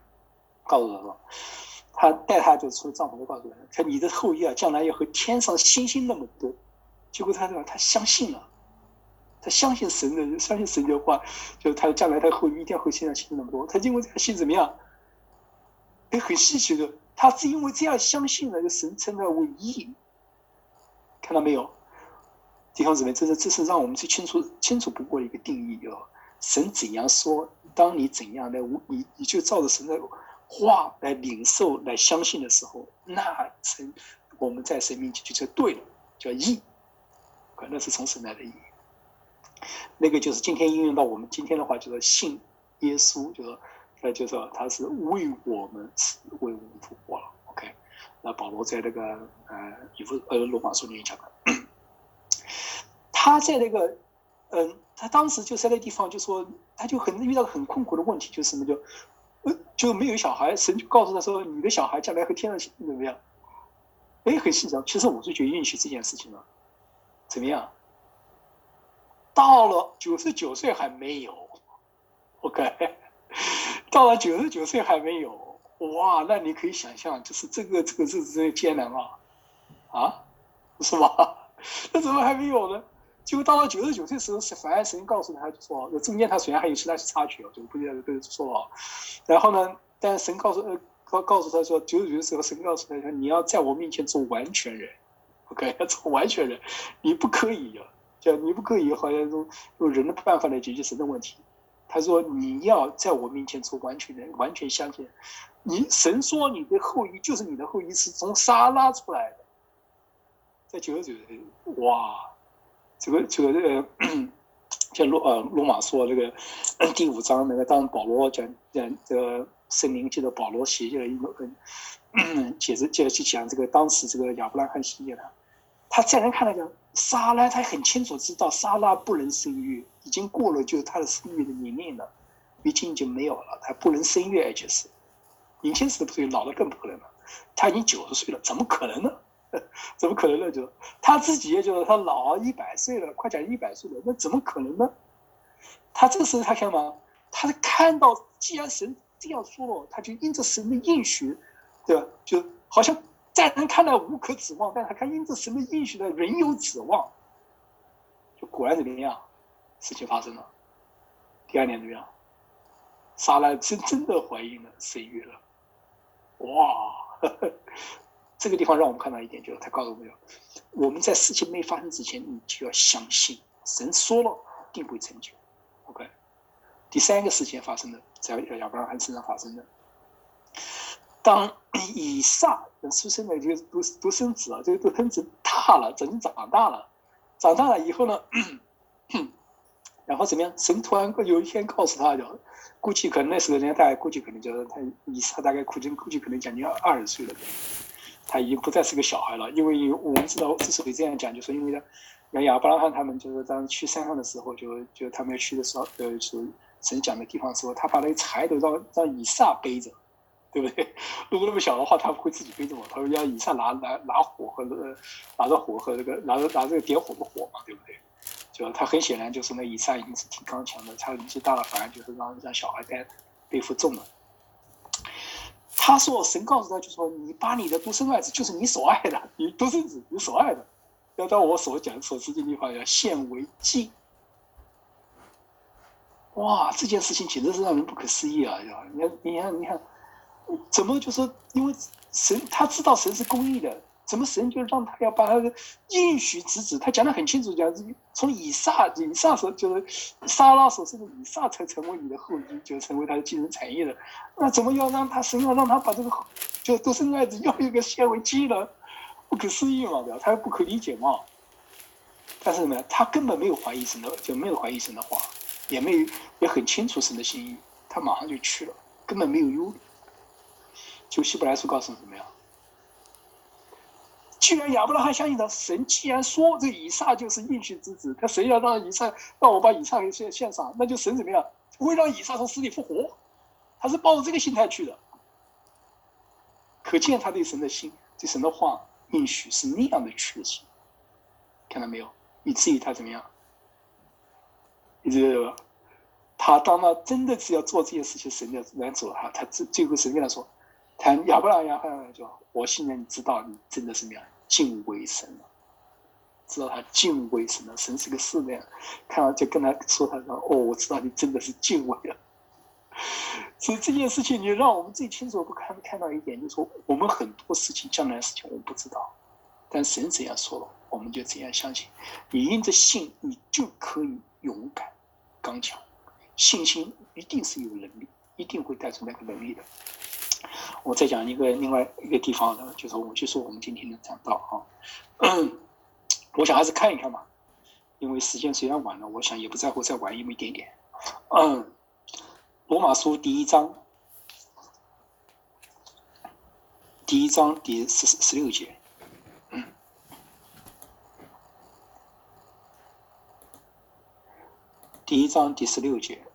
他带他就出帐篷，就告诉他，说你的后裔将来要和天上星星那么多。结果他相信了，他相信神的话，就他将来他后裔一定会天上星星那么多。他因为这个信怎么样？很稀奇的，他是因为这样相信了，就神称他为义。看到没有？弟兄姊妹，这是让我们最清楚不过的一个定义神怎样说，当你怎样的你就照着神的话来领受、来相信的时候，那我们在神面前就对了，叫义。那是从神来的意义，那个就是今天应用到我们今天的话，就是信耶稣，就是说他是为我们为我们复活了。OK， 那保罗在那个罗马书里面讲的，他在那个他当时就在那地方就说，他就遇到很困苦的问题，就是什么就没有小孩，神就告诉他说，你的小孩将来和天上星星怎么样？很细讲，其实我就觉得允许这件事情了。怎么样？到了99岁还没有 ，OK， 到了99岁还没有，哇，那你可以想象，就是这个是艰难是吧？那怎么还没有呢？结果到了99岁时候，反而神告诉他，就说中间他虽然还有其他插曲就不说了。然后呢，但神告诉他说，99岁时候，神告诉他说，你要在我面前做完全人。 OK， 要做完全人，你不可以啊，你不可以好像用人的办法来解决神的问题。他说你要在我面前做完全人，完全相信。神说你的后裔就是你的后裔，是从撒拉出来的。在99，哇，这个像罗马说这个第5章那个，当保罗讲这个圣灵借着保罗写下了一本接着去讲这个当时这个亚伯拉罕系列的，他在人看来讲，撒拉他很清楚知道撒拉不能生育，已经过了就是他的生育的年龄了，已经没有了，他不能生育，而且是年轻时的不对，老的更不可能了，他已经90岁了，怎么可能呢？怎么可能呢？就他自己也就是他老100岁了，快讲100岁了，那怎么可能呢？他这个时候他看嘛，他看到既然神这样说了，他就因着神的应许，对吧？就好像在人看来无可指望，但他看因着神的应许呢，仍有指望。就果然怎么样？事情发生了。第2年怎么样？撒拉真的怀孕了，生育了。哇！这个地方让我们看到一点，就是他告诉我们，我们在事情没发生之前，你就要相信神说了定会成就。OK， 第3个事件发生的，在亚伯拉罕身上发生的，当以撒出生的就独生子啊，这个独生子大了，真长大了以后呢，然后怎么样？神突然有一天告诉他，估计可能那时候人家大概估计可能就是他以撒大概估计可能将近20岁了。他已经不再是个小孩了，因为我们知道之所以这样讲，就是因为呢，亚伯拉罕他们就是当去山上的时候，就他们要去的时候，神讲的地方的时候，他把那个柴都让以撒背着，对不对？如果那么小的话，他不会自己背着嘛，他说让以撒拿火和拿着火和拿着点火的火嘛，对不对？就他很显然就是那以撒已经是挺刚强的，他年纪大了，反而就是让小孩背负重了。他说：“神告诉他，就说你把你的独生儿子，就是你所爱的，你独生子，你所爱的，要到我所知的地方，要献为祭。”哇，这件事情简直是让人不可思议啊！你看，怎么就是因为神他知道神是公义的，怎么神就让他要把他的应许之子，他讲得很清楚，讲从以撒所就是撒拉所生的以撒才成为你的后裔，就成为他的继承产业的。那怎么要让他神要让他把这个就独生儿子要一个献为祭呢？不可思议嘛，对吧？他不可理解嘛。但是呢，他根本没有怀疑神的，就没有怀疑神的话，也很清楚神的心意，他马上就去了，根本没有忧虑。就希伯来书告诉你怎么样？既然亚伯拉罕相信他，神既然说这以撒就是应许之子，他神要让我把以撒给献上，那就神怎么样？不会让以撒从死里复活，他是抱着这个心态去的。可见他对神的心，对神的话应许是那样的确信，看到没有？以至于他怎么样？你知道吧？他当他真的是要做这件事情，神就拦阻了他最后神跟他说：“亚伯拉罕就我现在你知道你真的是那样敬畏神了，知道他敬畏神了，神是个是那样，看到就跟他说他说哦，我知道你真的是敬畏了。”所以这件事情，你让我们最清楚的看到一点，就是说我们很多事情将来的事情我们不知道，但神怎样说了，我们就怎样相信。你因着信，你就可以勇敢刚强，信心一定是有能力，一定会带出那个能力的。我再讲另外一个地方呢，就是我就说我们今天的讲道啊，我想还是看一看吧，因为时间虽然晚了，我想也不在乎再晚那么一点点。罗马书第1章第16节，第1章第16节，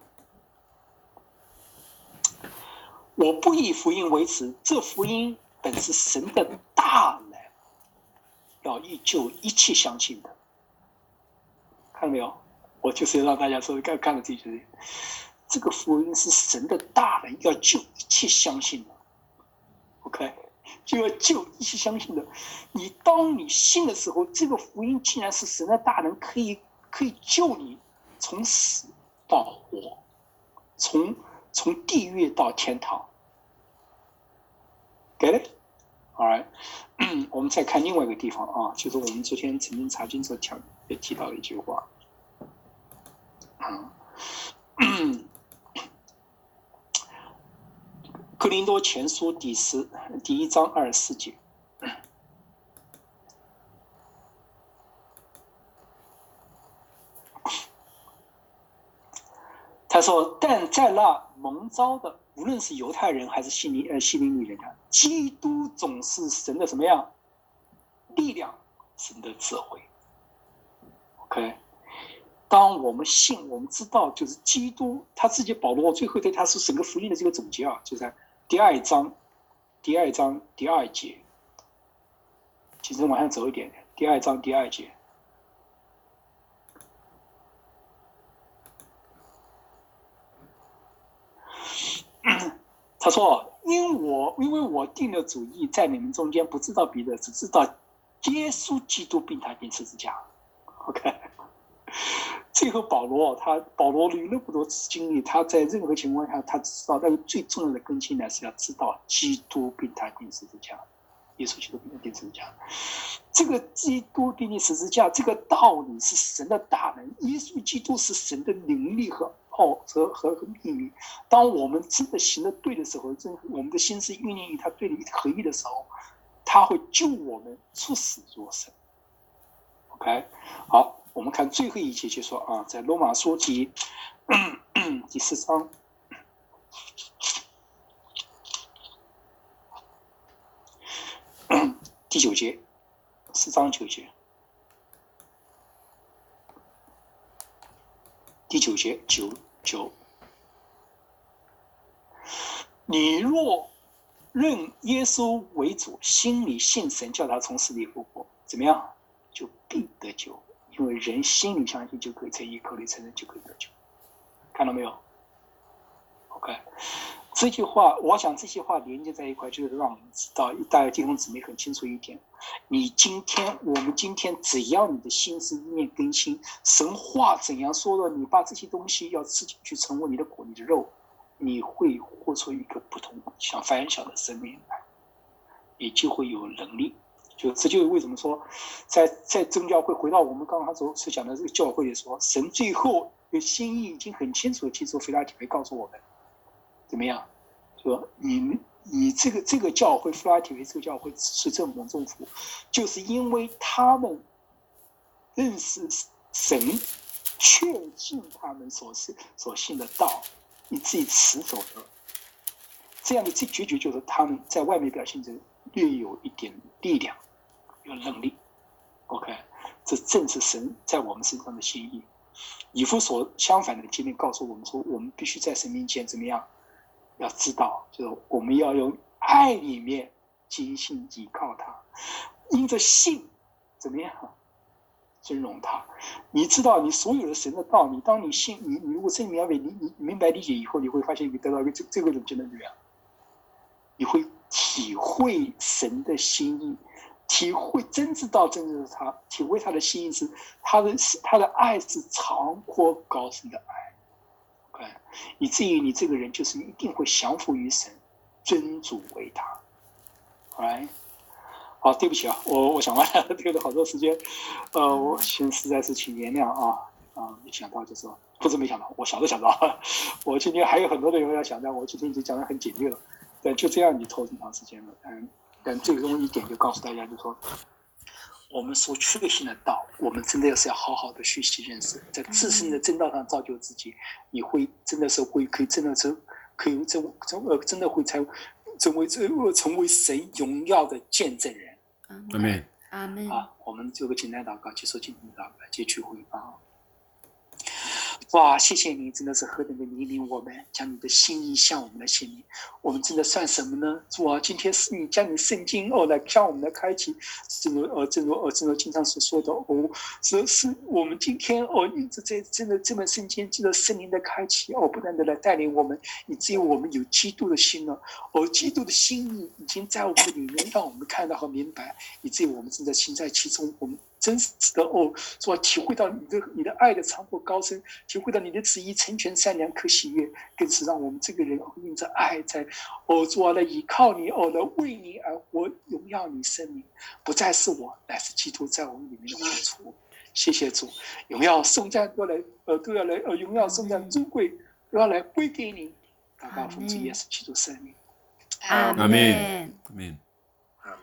我不以福音为耻，这福音本是神的大能，要救一切相信的。看到没有？我就是让大家说看了这句，这个福音是神的大能，要救一切相信的。OK， 就要救一切相信的。当你信的时候，这个福音竟然是神的大能，可以救你从死到活，从地狱到天堂。给了 Alright，我们再看另外一个地方啊，就是我们昨天曾经查经时候提到的一句话，哥林多前书第1章24节。他说：“但在那蒙召的，无论是犹太人还是希利尼人啊，基督总是神的什么样力量，神的智慧。OK， 当我们信，我们知道，就是基督他自己，保罗最后对他是整个福音的这个总结啊，就在第2章第2节，其实往上走一点，第2章第2节。”他说：“因为我定了主意，在你们中间不知道别的，只知道耶稣基督并他钉十字架。” OK， 最后保罗有那么多经历，他在任何情况下他知道，但是最重要的根基呢是要知道基督并他钉十字架，耶稣基督并他钉十字架。这个基督并钉十字架这个道理是神的大能，耶稣基督是神的能力和秘密。当我们真的行得对的时候，我们的心是运用于他对的合一的时候，他会救我们出死入生。OK， 好，我们看最后一节就说啊，在罗马书第4章第9节，4章9节，第9节9。你若认耶稣为主，心里信神叫他从死里复活，怎么样？就必得救。因为人心里相信就可以，在口里承认就可以得救。看到没有 ？OK， 这句话，我想这些话连接在一块，就是让我们知道，大家弟兄姊妹很清楚一点：我们今天，只要你的心思意念更新，神话怎样说的，你把这些东西要吃进去，成为你的骨、你的肉。你会活出一个不同像反响的生命来，你就会有能力。这就是为什么说，在宗教会回到我们刚刚所讲的这个教会里说，神最后的心意已经很清楚的提出，腓拉铁非告诉我们，怎么样？说你这个教会，腓拉铁非这个教会是这么重福，就是因为他们认识神，确信他们所信的道。以自己持守的这样的结局，就是他们在外面表现着略有一点力量，有能力。OK， 这正是神在我们身上的心意。以弗所相反的经历告诉我们说，我们必须在神面前怎么样？要知道，就是我们要用爱里面坚信依靠他，因着信怎么样？尊荣他，你知道你所有的神的道理。当你信你如果真你明白理解以后，你会发现你得到一个这个就能怎么样？你会体会神的心意，真知道他，体会他的心意是他的爱是长阔高深的爱。OK， 以至于你这个人就是一定会降服于神，尊主为大。Alright。好，对不起啊，我想完了，丢了好多时间，我先实在是请原谅啊，没想到就说不是没想到，我想都想到，我今天还有很多内容要讲的，我今天已经讲得很简略了，但就这样你拖这么长时间了，但最终一点就告诉大家，就说我们所确信的道，我们真的是要好好的学习认识，在自身的正道上造就自己，你会真的是可以真的是可以真的会成为神荣耀的见证人。 阿们，阿们。 我们做个简单祷告，结束今天的祷告，结聚会啊。哇，谢谢你，真的是何等的引领我们，将你的心意向我们来显明。我们真的算什么呢？主啊，今天是你将你圣经来向我们来开启，正如经常所说的是我们今天因着这本圣经，记得圣灵的开启不断的来带领我们，以至于我们有基督的心了。基督的心意已经在我们里面，让我们看到和明白，以至于我们正在行在其中，我们真实的主啊，体会到你的爱的长阔高深，体会到你的旨意成全善良可喜悦，更是让我们这个人因着爱在主啊来依靠你来为你而活，荣耀你生命，不再是我，乃是基督在我们里面的活出。谢谢主，荣耀颂赞都要来荣耀颂赞尊贵都要来归给你。祷告奉主耶稣基督圣名， 阿门。